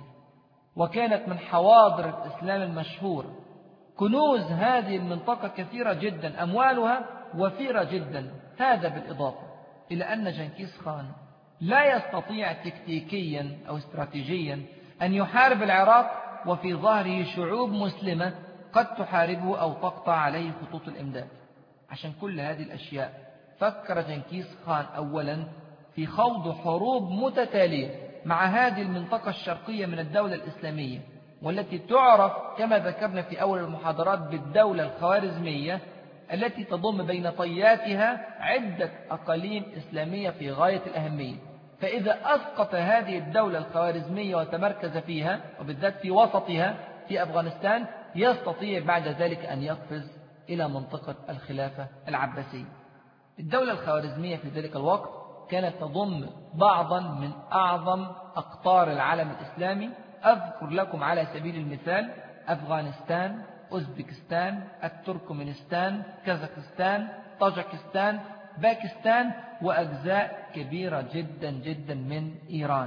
وكانت من حواضر الإسلام المشهورة. كنوز هذه المنطقة كثيرة جدا، أموالها وفيرة جدا. هذا بالإضافة إلى أن جنكيز خان لا يستطيع تكتيكيا أو استراتيجيا أن يحارب العراق وفي ظهره شعوب مسلمة قد تحاربه أو تقطع عليه خطوط الإمداد. عشان كل هذه الأشياء فكر جنكيز خان أولا في خوض حروب متتالية مع هذه المنطقة الشرقية من الدولة الإسلامية، والتي تعرف كما ذكرنا في أول المحاضرات بالدولة الخوارزمية، التي تضم بين طياتها عدة أقاليم إسلامية في غاية الأهمية. فإذا أسقط هذه الدولة الخوارزمية وتمركز فيها وبالذات في وسطها في أفغانستان، يستطيع بعد ذلك أن يقفز إلى منطقة الخلافة العباسية. الدولة الخوارزمية في ذلك الوقت كانت تضم بعضا من أعظم أقطار العالم الإسلامي. أذكر لكم على سبيل المثال أفغانستان، أوزبكستان، التركمانستان، كازاخستان، طاجكستان، باكستان، وأجزاء كبيرة جدا جدا من إيران.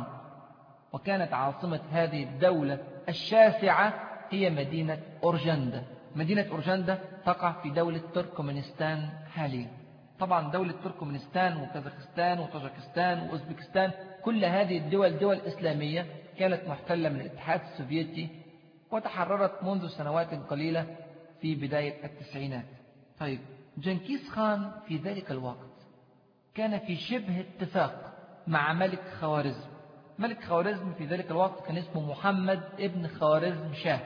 وكانت عاصمة هذه الدولة الشاسعة هي مدينة أورجندا. مدينة أورجندا تقع في دولة تركمانستان حاليا. طبعا دولة تركمانستان وكازاخستان وطاجكستان وأوزبكستان كل هذه الدول دول إسلامية كانت محتلة من الاتحاد السوفيتي، وتحررت منذ سنوات قليلة في بداية التسعينات. طيب، جنكيز خان في ذلك الوقت كان في شبه اتفاق مع ملك خوارزم. ملك خوارزم في ذلك الوقت كان اسمه محمد ابن خوارزم شاه.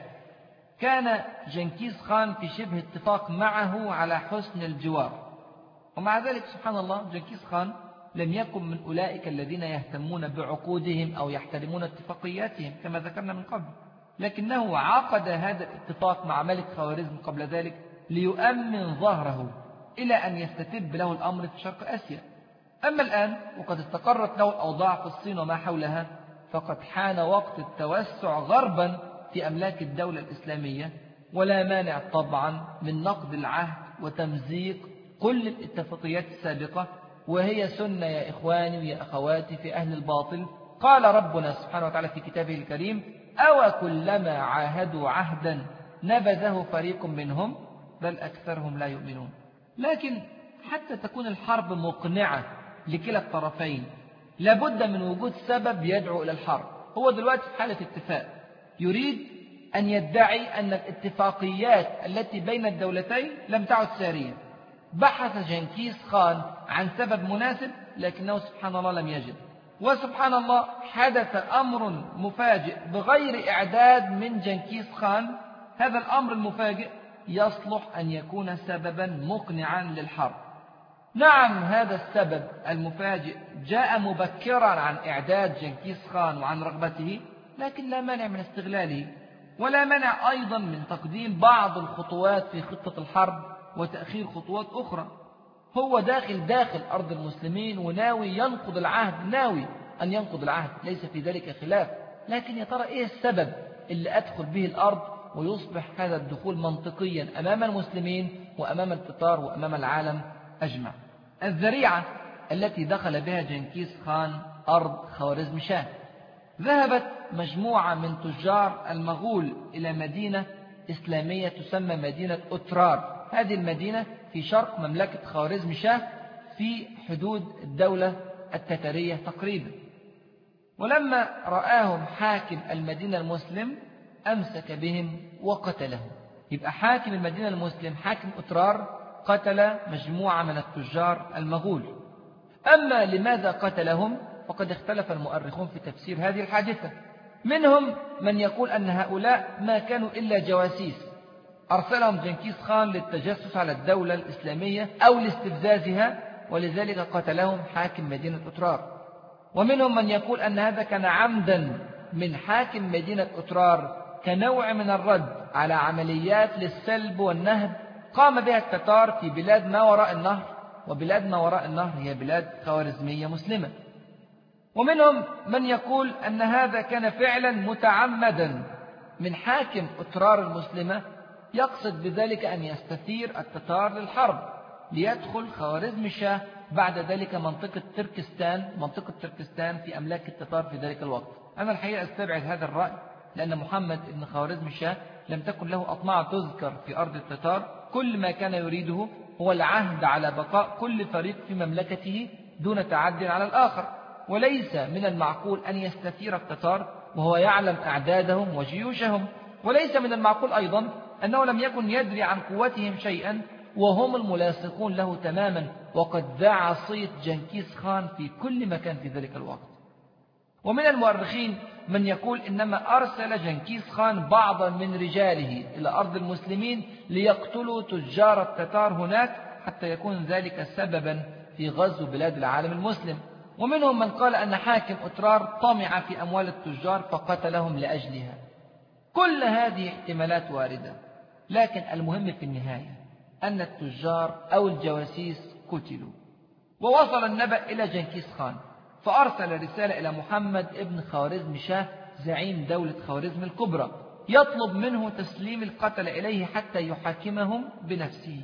كان جنكيز خان في شبه اتفاق معه على حسن الجوار، ومع ذلك سبحان الله جنكيز خان لم يكن من أولئك الذين يهتمون بعقودهم أو يحترمون اتفاقياتهم كما ذكرنا من قبل، لكنه عقد هذا الاتفاق مع ملك خوارزم قبل ذلك ليؤمن ظهره إلى أن يستتب له الأمر في شرق آسيا. أما الآن وقد استقرت له الأوضاع في الصين وما حولها، فقد حان وقت التوسع غربا في أملاك الدولة الإسلامية، ولا مانع طبعا من نقض العهد وتمزيق كل الاتفاقيات السابقة، وهي سنة يا إخواني ويا أخواتي في أهل الباطل. قال ربنا سبحانه وتعالى في كتابه الكريم: أو كلما عاهدوا عهدا نبذه فريق منهم بل أكثرهم لا يؤمنون. لكن حتى تكون الحرب مقنعة لكلا الطرفين لابد من وجود سبب يدعو إلى الحرب. هو دلوقتي في حالة اتفاق، يريد أن يدعي أن الاتفاقيات التي بين الدولتين لم تعد سارية. بحث جنكيز خان عن سبب مناسب لكنه سبحان الله لم يجد، وسبحان الله حدث أمر مفاجئ بغير إعداد من جنكيز خان. هذا الأمر المفاجئ يصلح أن يكون سببا مقنعا للحرب. نعم، هذا السبب المفاجئ جاء مبكرا عن إعداد جنكيز خان وعن رغبته، لكن لا مانع من استغلاله، ولا مانع أيضا من تقديم بعض الخطوات في خطة الحرب وتأخير خطوات أخرى. هو داخل أرض المسلمين وناوي ينقض العهد، ناوي أن ينقض العهد، ليس في ذلك خلاف. لكن يا ترى إيه السبب اللي أدخل به الأرض ويصبح هذا الدخول منطقيا أمام المسلمين وأمام التتار وأمام العالم أجمع؟ الذريعة التي دخل بها جنكيز خان أرض خوارزمشاه. ذهبت مجموعة من تجار المغول إلى مدينة إسلامية تسمى مدينة أترار. هذه المدينة في شرق مملكة خوارزمشاه في حدود الدولة التتارية تقريبا. ولما رآهم حاكم المدينة المسلم أمسك بهم وقتلهم. يبقى حاكم المدينة المسلم حاكم أترار قتل مجموعة من التجار المغول. أما لماذا قتلهم فقد اختلف المؤرخون في تفسير هذه الحادثة. منهم من يقول أن هؤلاء ما كانوا إلا جواسيس أرسلهم جنكيز خان للتجسس على الدولة الإسلامية أو لاستفزازها، ولذلك قتلهم حاكم مدينة أترار. ومنهم من يقول أن هذا كان عمدا من حاكم مدينة أترار كنوع من الرد على عمليات للسلب والنهب قام بها التتار في بلاد ما وراء النهر، وبلاد ما وراء النهر هي بلاد خوارزمية مسلمة. ومنهم من يقول أن هذا كان فعلا متعمدا من حاكم أترار المسلمة، يقصد بذلك أن يستثير التتار للحرب ليدخل خوارزمشاه بعد ذلك منطقة تركستان في أملاك التتار في ذلك الوقت. أنا الحقيقة أستبعد هذا الرأي، لأن محمد بن خوارزمشاه لم تكن له أطماع تذكر في أرض التتار. كل ما كان يريده هو العهد على بقاء كل فريق في مملكته دون تعد على الآخر، وليس من المعقول أن يستثير التتار وهو يعلم أعدادهم وجيوشهم. وليس من المعقول أيضا أنه لم يكن يدري عن قوتهم شيئا وهم الملاصقون له تماما، وقد ذاع صيت جنكيز خان في كل مكان في ذلك الوقت. ومن المؤرخين من يقول إنما أرسل جنكيز خان بعضا من رجاله إلى أرض المسلمين ليقتلوا تجار التتار هناك حتى يكون ذلك سببا في غزو بلاد العالم المسلم. ومنهم من قال أن حاكم أترار طمع في أموال التجار فقتلهم لأجلها. كل هذه احتمالات واردة، لكن المهم في النهاية أن التجار أو الجواسيس قتلوا. ووصل النبأ إلى جنكيز خان، فأرسل رسالة إلى محمد ابن خوارزمشاه زعيم دولة خوارزم الكبرى يطلب منه تسليم القتل إليه حتى يحاكمهم بنفسه.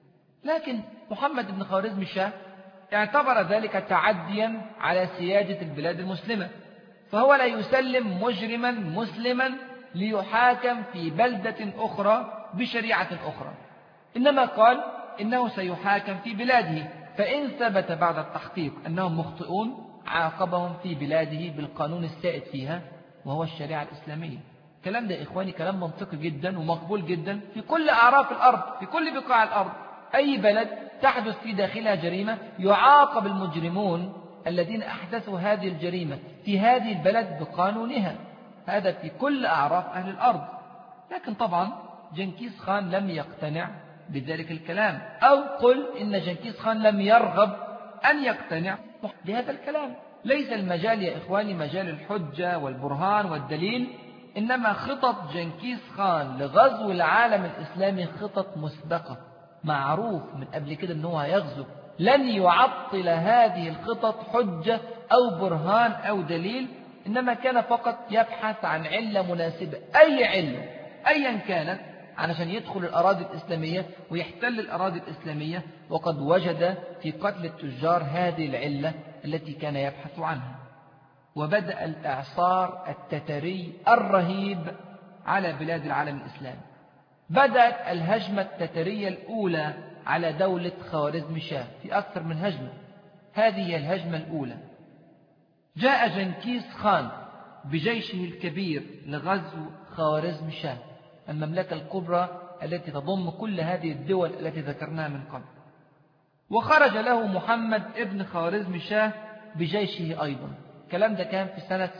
لكن محمد بن خوارزمشاه اعتبر ذلك تعديا على سيادة البلاد المسلمة، فهو لا يسلم مجرما مسلما ليحاكم في بلدة أخرى بشريعة أخرى، إنما قال إنه سيحاكم في بلاده، فإن ثبت بعد التحقيق أنهم مخطئون عاقبهم في بلاده بالقانون السائد فيها وهو الشريعة الإسلامية. الكلام ده إخواني كلام منطقي جدا ومقبول جدا في كل أعراف الأرض، في كل بقاع الأرض. أي بلد تحدث في داخلها جريمة يعاقب المجرمون الذين أحدثوا هذه الجريمة في هذه البلد بقانونها. هذا في كل أعراف أهل الأرض. لكن طبعا جنكيز خان لم يقتنع بذلك الكلام، أو قل إن جنكيز خان لم يرغب أن يقتنع بهذا الكلام. ليس المجال يا إخواني مجال الحجة والبرهان والدليل، إنما خطط جنكيز خان لغزو العالم الإسلامي خطط مسبقة، معروف من قبل كده أنه هيغزو. لن يعطل هذه الخطط حجة أو برهان أو دليل، إنما كان فقط يبحث عن علة مناسبة، أي علة أيا كانت، علشان يدخل الأراضي الإسلامية ويحتل الأراضي الإسلامية، وقد وجد في قتل التجار هذه العلة التي كان يبحث عنها. وبدأ الإعصار التتري الرهيب على بلاد العالم الإسلامي. بدأت الهجمة التترية الأولى على دولة خوارزم شاه في أكثر من هجمة. هذه هي الهجمة الأولى. جاء جنكيز خان بجيشه الكبير لغزو خوارزم شاه، المملكة الكبرى التي تضم كل هذه الدول التي ذكرناها من قبل. وخرج له محمد ابن خوارزم شاه بجيشه أيضا. الكلام ده كان في سنة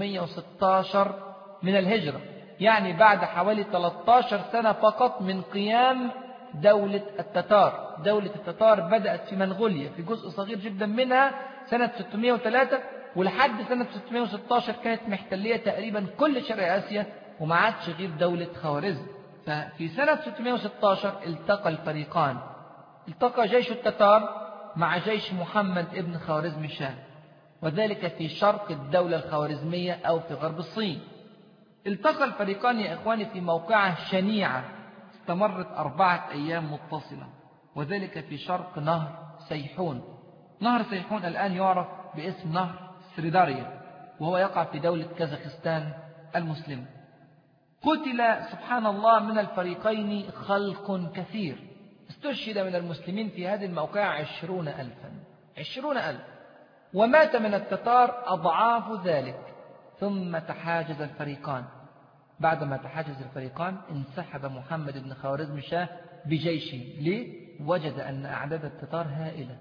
616 من الهجرة، يعني بعد حوالي 13 سنة فقط من قيام دولة التتار. دولة التتار بدأت في منغوليا في جزء صغير جدا منها سنة 603، ولحد سنة 616 كانت محتلية تقريبا كل شرق آسيا، وما عادش غير دولة خوارزم. ففي سنة 616 التقى الفريقان، التقى جيش التتار مع جيش محمد ابن خوارزم شاه، وذلك في شرق الدولة الخوارزمية أو في غرب الصين. التقى الفريقان يا إخواني في موقعة شنيعة استمرت 4 أيام متصلة، وذلك في شرق نهر سيحون. نهر سيحون الآن يعرف باسم نهر سريداريا، وهو يقع في دولة كازاخستان المسلمة. قتل سبحان الله من الفريقين خلق كثير. استشهد من المسلمين في هذه الموقعة 20,000، ومات من التتار أضعاف ذلك. ثم تحاجز الفريقان. بعدما تحاجز الفريقان انسحب محمد بن خوارزم شاه بجيشه. ليه؟ وجد أن أعداد التتار هائلة.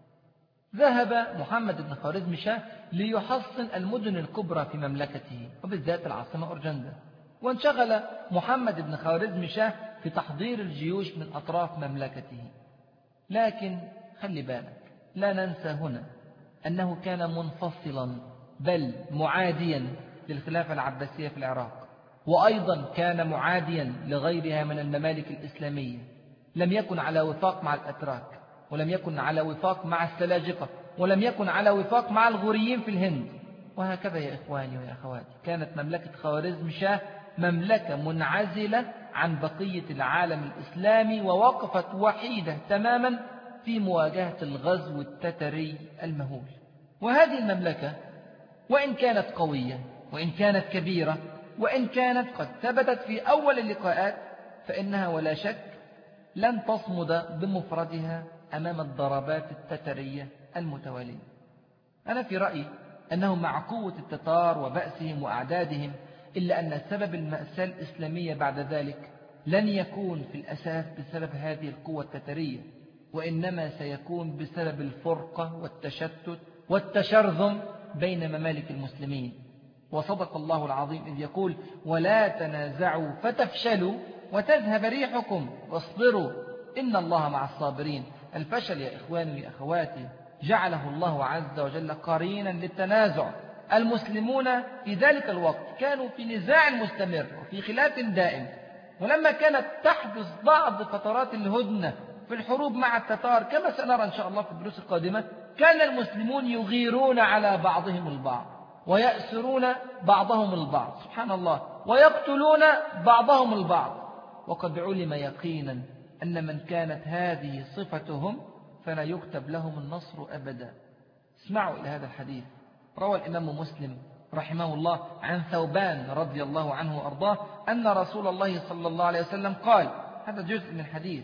ذهب محمد بن خوارزم شاه ليحصن المدن الكبرى في مملكته، وبالذات العاصمة أورجندا. وانشغل محمد بن خوارزم شاه في تحضير الجيوش من أطراف مملكته. لكن خلي بالك، لا ننسى هنا أنه كان منفصلا بل معاديا للخلافة العباسية في العراق، وأيضا كان معاديا لغيرها من الممالك الإسلامية. لم يكن على وفاق مع الأتراك، ولم يكن على وفاق مع السلاجقة، ولم يكن على وفاق مع الغوريين في الهند. وهكذا يا إخواني ويا أخواتي كانت مملكة خوارزم شاه مملكة منعزلة عن بقية العالم الإسلامي، ووقفت وحيدة تماما في مواجهة الغزو التتري المهول. وهذه المملكة وإن كانت قوية، وإن كانت كبيرة، وإن كانت قد ثبتت في أول اللقاءات، فإنها ولا شك لن تصمد بمفردها أمام الضربات التترية المتوالية. أنا في رأيي أنه مع قوة التتار وبأسهم وأعدادهم، إلا أن سبب المأساة الإسلامية بعد ذلك لن يكون في الأساس بسبب هذه القوة التترية، وإنما سيكون بسبب الفرقة والتشتت والتشرذم بين ممالك المسلمين. وصدق الله العظيم إذ يقول: ولا تنازعوا فتفشلوا وتذهب ريحكم واصبروا إن الله مع الصابرين. الفشل يا إخواني وأخواتي جعله الله عز وجل قرينا للتنازع. المسلمون في ذلك الوقت كانوا في نزاع مستمر وفي خلاف دائم، ولما كانت تحدث بعض فترات الهدنة في الحروب مع التتار كما سنرى إن شاء الله في الدروس القادمة، كان المسلمون يغيرون على بعضهم البعض ويأسرون بعضهم البعض، سبحان الله، ويقتلون بعضهم البعض. وقد علم يقينا أن من كانت هذه صفتهم فلا يكتب لهم النصر أبدا. اسمعوا إلى هذا الحديث. روى الإمام مسلم رحمه الله عن ثوبان رضي الله عنه وأرضاه أن رسول الله صلى الله عليه وسلم قال، هذا جزء من الحديث: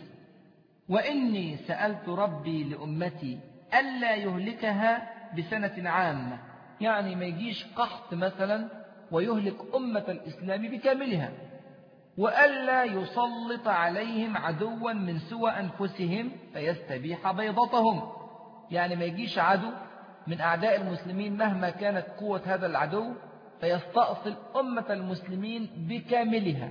وإني سألت ربي لأمتي ألا يهلكها بسنة عامة، يعني ما يجيش قحط مثلا ويهلك أمة الإسلام بكاملها، وألا يسلط عليهم عدوا من سوى أنفسهم فيستبيح بيضتهم، يعني ما يجيش عدو من أعداء المسلمين مهما كانت قوة هذا العدو فيستأصل أمة المسلمين بكاملها.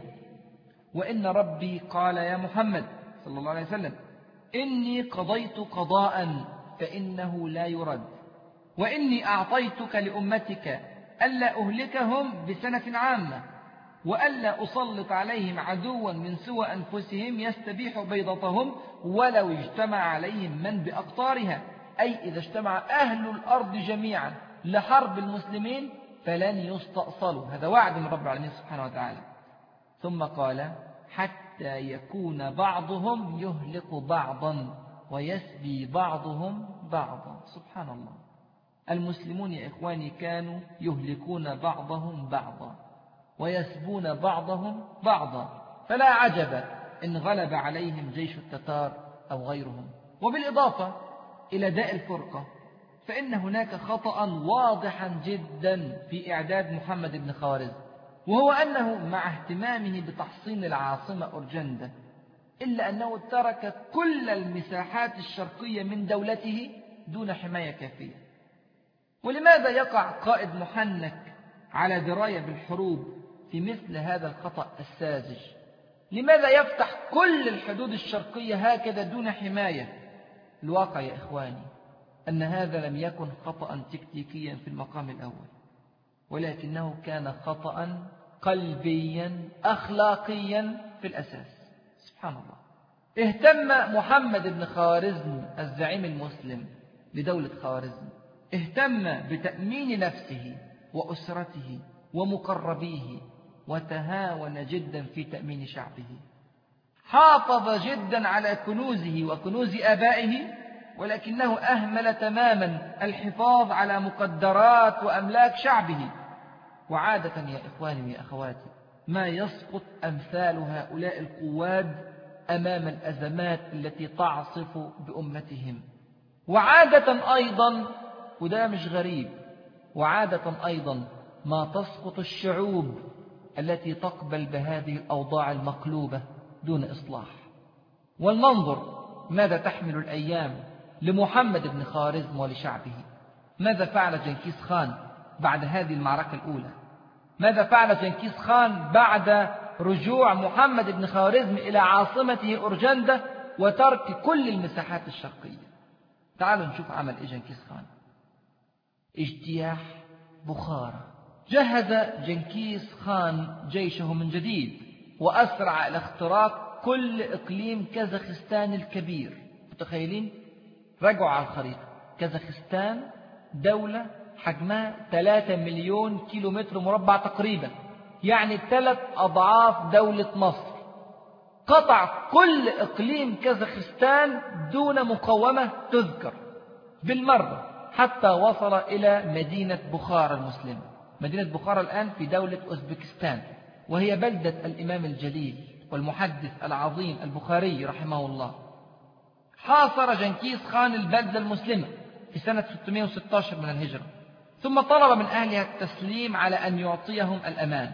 وإن ربي قال يا محمد صلى الله عليه وسلم: إني قضيت قضاء فإنه لا يرد، وإني أعطيتك لأمتك ألا أهلكهم بسنة عامة، وألا أسلط عليهم عدوا من سوى أنفسهم يستبيح بيضتهم ولو اجتمع عليهم من بأقطارها، أي إذا اجتمع أهل الأرض جميعا لحرب المسلمين فلن يستأصلوا. هذا وعد من رب العالمين سبحانه وتعالى. ثم قال: حتى حتى يكون بعضهم يهلك بعضا ويسبي بعضهم بعضا. سبحان الله. المسلمون يا إخواني كانوا يهلكون بعضهم بعضا ويسبون بعضهم بعضا، فلا عجب إن غلب عليهم جيش التتار أو غيرهم. وبالإضافة إلى داء الفرقة، فإن هناك خطأ واضحا جدا في إعداد محمد بن خوارزم، وهو أنه مع اهتمامه بتحصين العاصمة أرجندة إلا أنه ترك كل المساحات الشرقية من دولته دون حماية كافية. ولماذا يقع قائد محنك على دراية بالحروب في مثل هذا الخطأ الساذج؟ لماذا يفتح كل الحدود الشرقية هكذا دون حماية؟ الواقع يا إخواني أن هذا لم يكن خطأ تكتيكيا في المقام الأول، ولكنه كان خطأ قلبيا أخلاقيا في الأساس. سبحان الله. اهتم محمد بن خوارزم الزعيم المسلم لدولة خوارزم، اهتم بتأمين نفسه وأسرته ومقربيه، وتهاون جدا في تأمين شعبه. حافظ جدا على كنوزه وكنوز آبائه، ولكنه أهمل تماما الحفاظ على مقدرات وأملاك شعبه. وعادة يا إخواني ويا أخواتي ما يسقط أمثال هؤلاء القواد أمام الأزمات التي تعصف بأمتهم. وعادة أيضا، وده مش غريب، وعادة أيضا ما تسقط الشعوب التي تقبل بهذه الأوضاع المقلوبة دون إصلاح. ولننظر ماذا تحمل الأيام لمحمد بن خوارزم ولشعبه. ماذا فعل جنكيز خان بعد هذه المعركة الأولى؟ ماذا فعل جنكيز خان بعد رجوع محمد بن خوارزم إلى عاصمته أرجندة وترك كل المساحات الشرقية؟ تعالوا نشوف عمل إيه جنكيز خان. اجتياح بخارى. جهز جنكيز خان جيشه من جديد وأسرع إلى اختراق كل إقليم كازاخستان الكبير. متخيلين؟ رجعوا على الخريطة. كازاخستان دولة حجمها 3 مليون كيلومتر مربع تقريبا، يعني 3 أضعاف دولة مصر. قطع كل إقليم كازاخستان دون مقاومة تذكر بالمرة، حتى وصل إلى مدينة بخارى المسلمة. مدينة بخارى الآن في دولة أوزبكستان، وهي بلدة الإمام الجليل والمحدث العظيم البخاري رحمه الله. حاصر جنكيز خان البلدة المسلمة في سنة 616 من الهجرة، ثم طلب من أهلها التسليم على أن يعطيهم الأمان.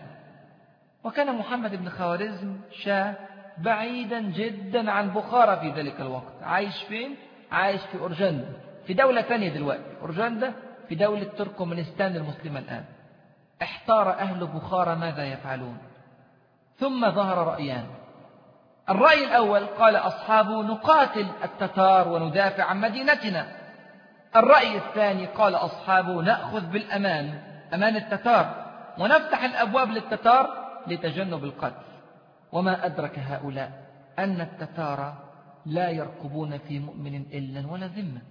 وكان محمد بن خوارزم شاه بعيدا جدا عن بخارى في ذلك الوقت. عايش فين؟ عايش في أرجندة، في دولة ثانية دلوقتي. أرجندة في دولة تركمانستان المسلمة الآن. احتار أهل بخارى ماذا يفعلون، ثم ظهر رأيان. الرأي الأول قال أصحابه نقاتل التتار وندافع عن مدينتنا. الرأي الثاني قال أصحابه نأخذ بالأمان، أمان التتار، ونفتح الأبواب للتتار لتجنب القتل. وما أدرك هؤلاء أن التتار لا يرقبون في مؤمن إلا ولا ذمة.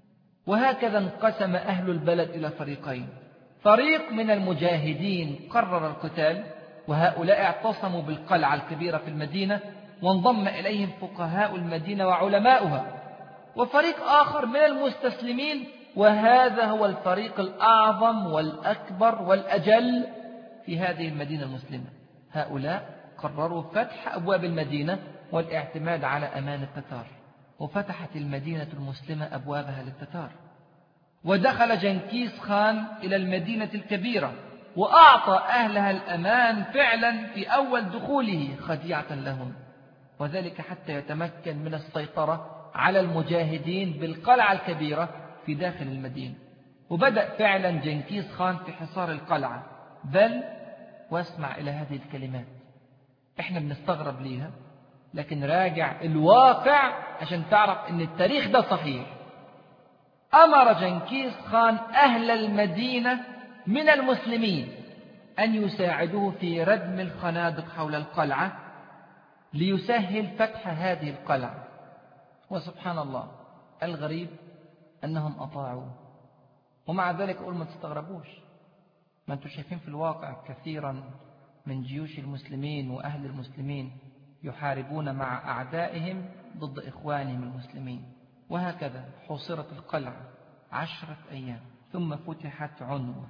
وهكذا انقسم أهل البلد إلى فريقين. فريق من المجاهدين قرر القتال، وهؤلاء اعتصموا بالقلعة الكبيرة في المدينة، وانضم إليهم فقهاء المدينة وعلماؤها. وفريق آخر من المستسلمين، وهذا هو الفريق الأعظم والأكبر والأجل في هذه المدينة المسلمة. هؤلاء قرروا فتح أبواب المدينة والاعتماد على أمان التتار، وفتحت المدينة المسلمة أبوابها للتتار. ودخل جنكيز خان إلى المدينة الكبيرة وأعطى أهلها الأمان فعلا في أول دخوله خديعة لهم، وذلك حتى يتمكن من السيطرة على المجاهدين بالقلعة الكبيرة في داخل المدينة. وبدأ فعلا جنكيز خان في حصار القلعة. بل واسمع إلى هذه الكلمات، احنا بنستغرب ليها، لكن راجع الواقع عشان تعرف ان التاريخ ده صحيح. أمر جنكيز خان أهل المدينة من المسلمين أن يساعدوه في ردم الخنادق حول القلعة ليسهل فتح هذه القلعة. وسبحان الله الغريب أنهم أطاعوا. ومع ذلك أقول ما تستغربوش، ما أنتم شايفين في الواقع كثيرا من جيوش المسلمين وأهل المسلمين يحاربون مع أعدائهم ضد إخوانهم المسلمين. وهكذا حوصرت القلعة 10 أيام ثم فتحت عنوة.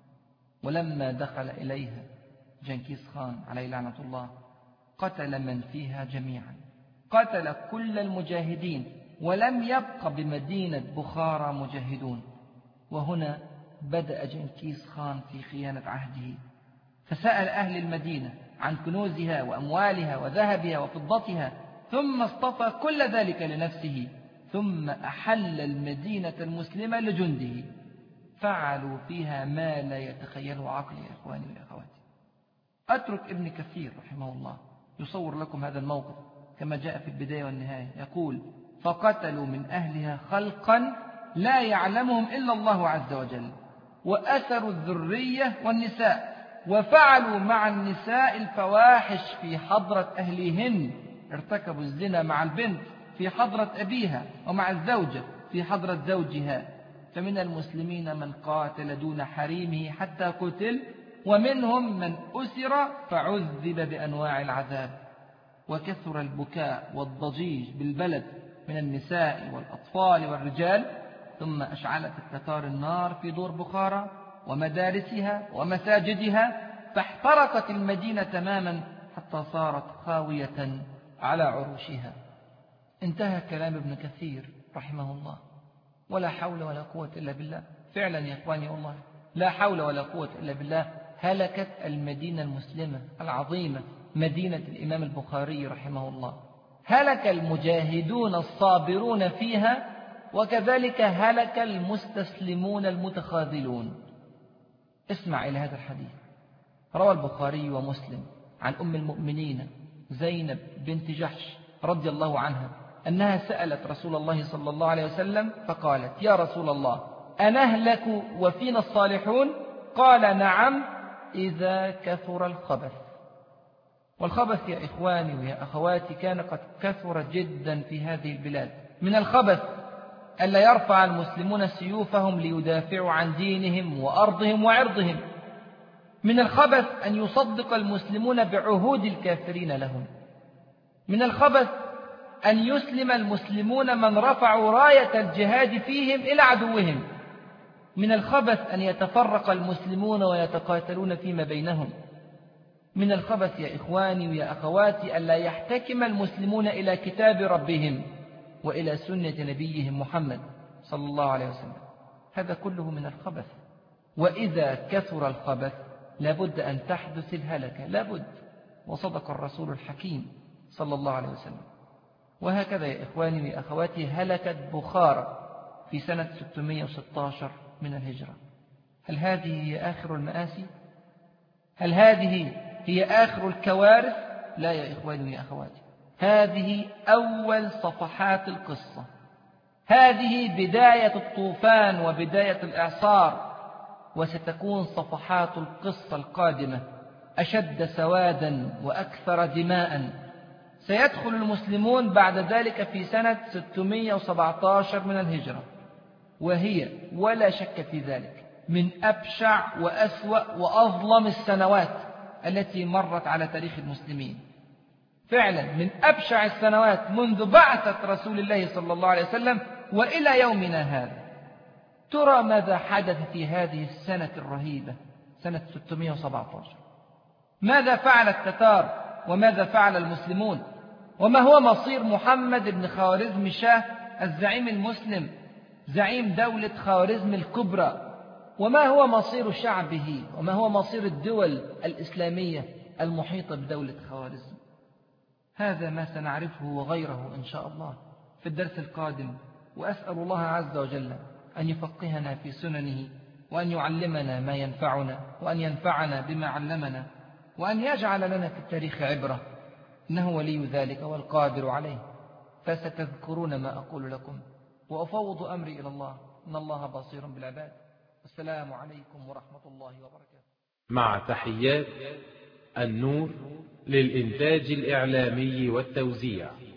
ولما دخل إليها جنكيز خان عليه لعنة الله قتل من فيها جميعا، قتل كل المجاهدين، ولم يبق بمدينة بخارى مجاهدون. وهنا بدأ جنكيز خان في خيانة عهده، فسأل أهل المدينة عن كنوزها وأموالها وذهبها وفضتها، ثم اصطفى كل ذلك لنفسه، ثم أحل المدينة المسلمة لجنده، فعلوا فيها ما لا يتخيله عقلي يا إخواني وأخواتي. أترك ابن كثير رحمه الله يصور لكم هذا الموقف كما جاء في البداية والنهاية، يقول: فقتلوا من أهلها خلقا لا يعلمهم إلا الله عز وجل، وأثروا الذرية والنساء، وفعلوا مع النساء الفواحش في حضرة أهلهن، ارتكبوا الزنا مع البنت في حضرة أبيها، ومع الزوجة في حضرة زوجها. فمن المسلمين من قاتل دون حريمه حتى قتل، ومنهم من أسر فعذب بأنواع العذاب. وكثر البكاء والضجيج بالبلد من النساء والأطفال والرجال. ثم أشعلت التتار النار في دور بخارى ومدارسها ومساجدها، فاحترقت المدينة تماما حتى صارت خاوية على عروشها. انتهى كلام ابن كثير رحمه الله. ولا حول ولا قوة إلا بالله. فعلا يا إخواني والله لا حول ولا قوة إلا بالله. هلكت المدينة المسلمة العظيمة مدينة الإمام البخاري رحمه الله، هلك المجاهدون الصابرون فيها، وكذلك هلك المستسلمون المتخاذلون. اسمع إلى هذا الحديث. روى البخاري ومسلم عن أم المؤمنين زينب بنت جحش رضي الله عنها أنها سألت رسول الله صلى الله عليه وسلم فقالت: يا رسول الله، أنهلك وفينا الصالحون؟ قال: نعم، إذا كثر الخبث. والخبث يا إخواني ويا أخواتي كان قد كثر جدا في هذه البلاد. من الخبث ألا يرفع المسلمون سيوفهم ليدافعوا عن دينهم وأرضهم وعرضهم. من الخبث أن يصدق المسلمون بعهود الكافرين لهم. من الخبث أن يسلم المسلمون من رفعوا راية الجهاد فيهم إلى عدوهم. من الخبث أن يتفرق المسلمون ويتقاتلون فيما بينهم. من الخبث يا إخواني ويا أخواتي ألا يحتكم المسلمون إلى كتاب ربهم وإلى سنة نبيهم محمد صلى الله عليه وسلم. هذا كله من الخبث. وإذا كثر الخبث لابد أن تحدث الهلكة، لابد. وصدق الرسول الحكيم صلى الله عليه وسلم. وهكذا يا إخواني ويا أخواتي هلكت بخارى في سنة 616 من الهجرة. هل هذه هي آخر المآسي؟ هل هذه هي آخر الكوارث؟ لا يا إخواني ويا أخواتي، هذه أول صفحات القصة. هذه بداية الطوفان وبداية الإعصار، وستكون صفحات القصة القادمة أشد سوادا وأكثر دماء. سيدخل المسلمون بعد ذلك في سنة 617 من الهجرة، وهي ولا شك في ذلك من أبشع وأسوأ وأظلم السنوات التي مرت على تاريخ المسلمين. فعلا من أبشع السنوات منذ بعثة رسول الله صلى الله عليه وسلم وإلى يومنا هذا. ترى ماذا حدث في هذه السنة الرهيبة سنة 617؟ ماذا فعل التتار وماذا فعل المسلمون؟ وما هو مصير محمد بن خوارزم شاه الزعيم المسلم زعيم دولة خوارزم الكبرى؟ وما هو مصير شعبه؟ وما هو مصير الدول الإسلامية المحيطة بدولة خوارزم؟ هذا ما سنعرفه وغيره إن شاء الله في الدرس القادم. وأسأل الله عز وجل أن يفقهنا في سننه، وأن يعلمنا ما ينفعنا، وأن ينفعنا بما علمنا، وأن يجعل لنا في التاريخ عبرة، إنه ولي ذلك والقادر عليه. فستذكرون ما أقول لكم، وأفوض أمري إلى الله، إن الله بصير بالعباد. السلام عليكم ورحمة الله وبركاته. مع تحيات النور للإنتاج الإعلامي والتوزيع.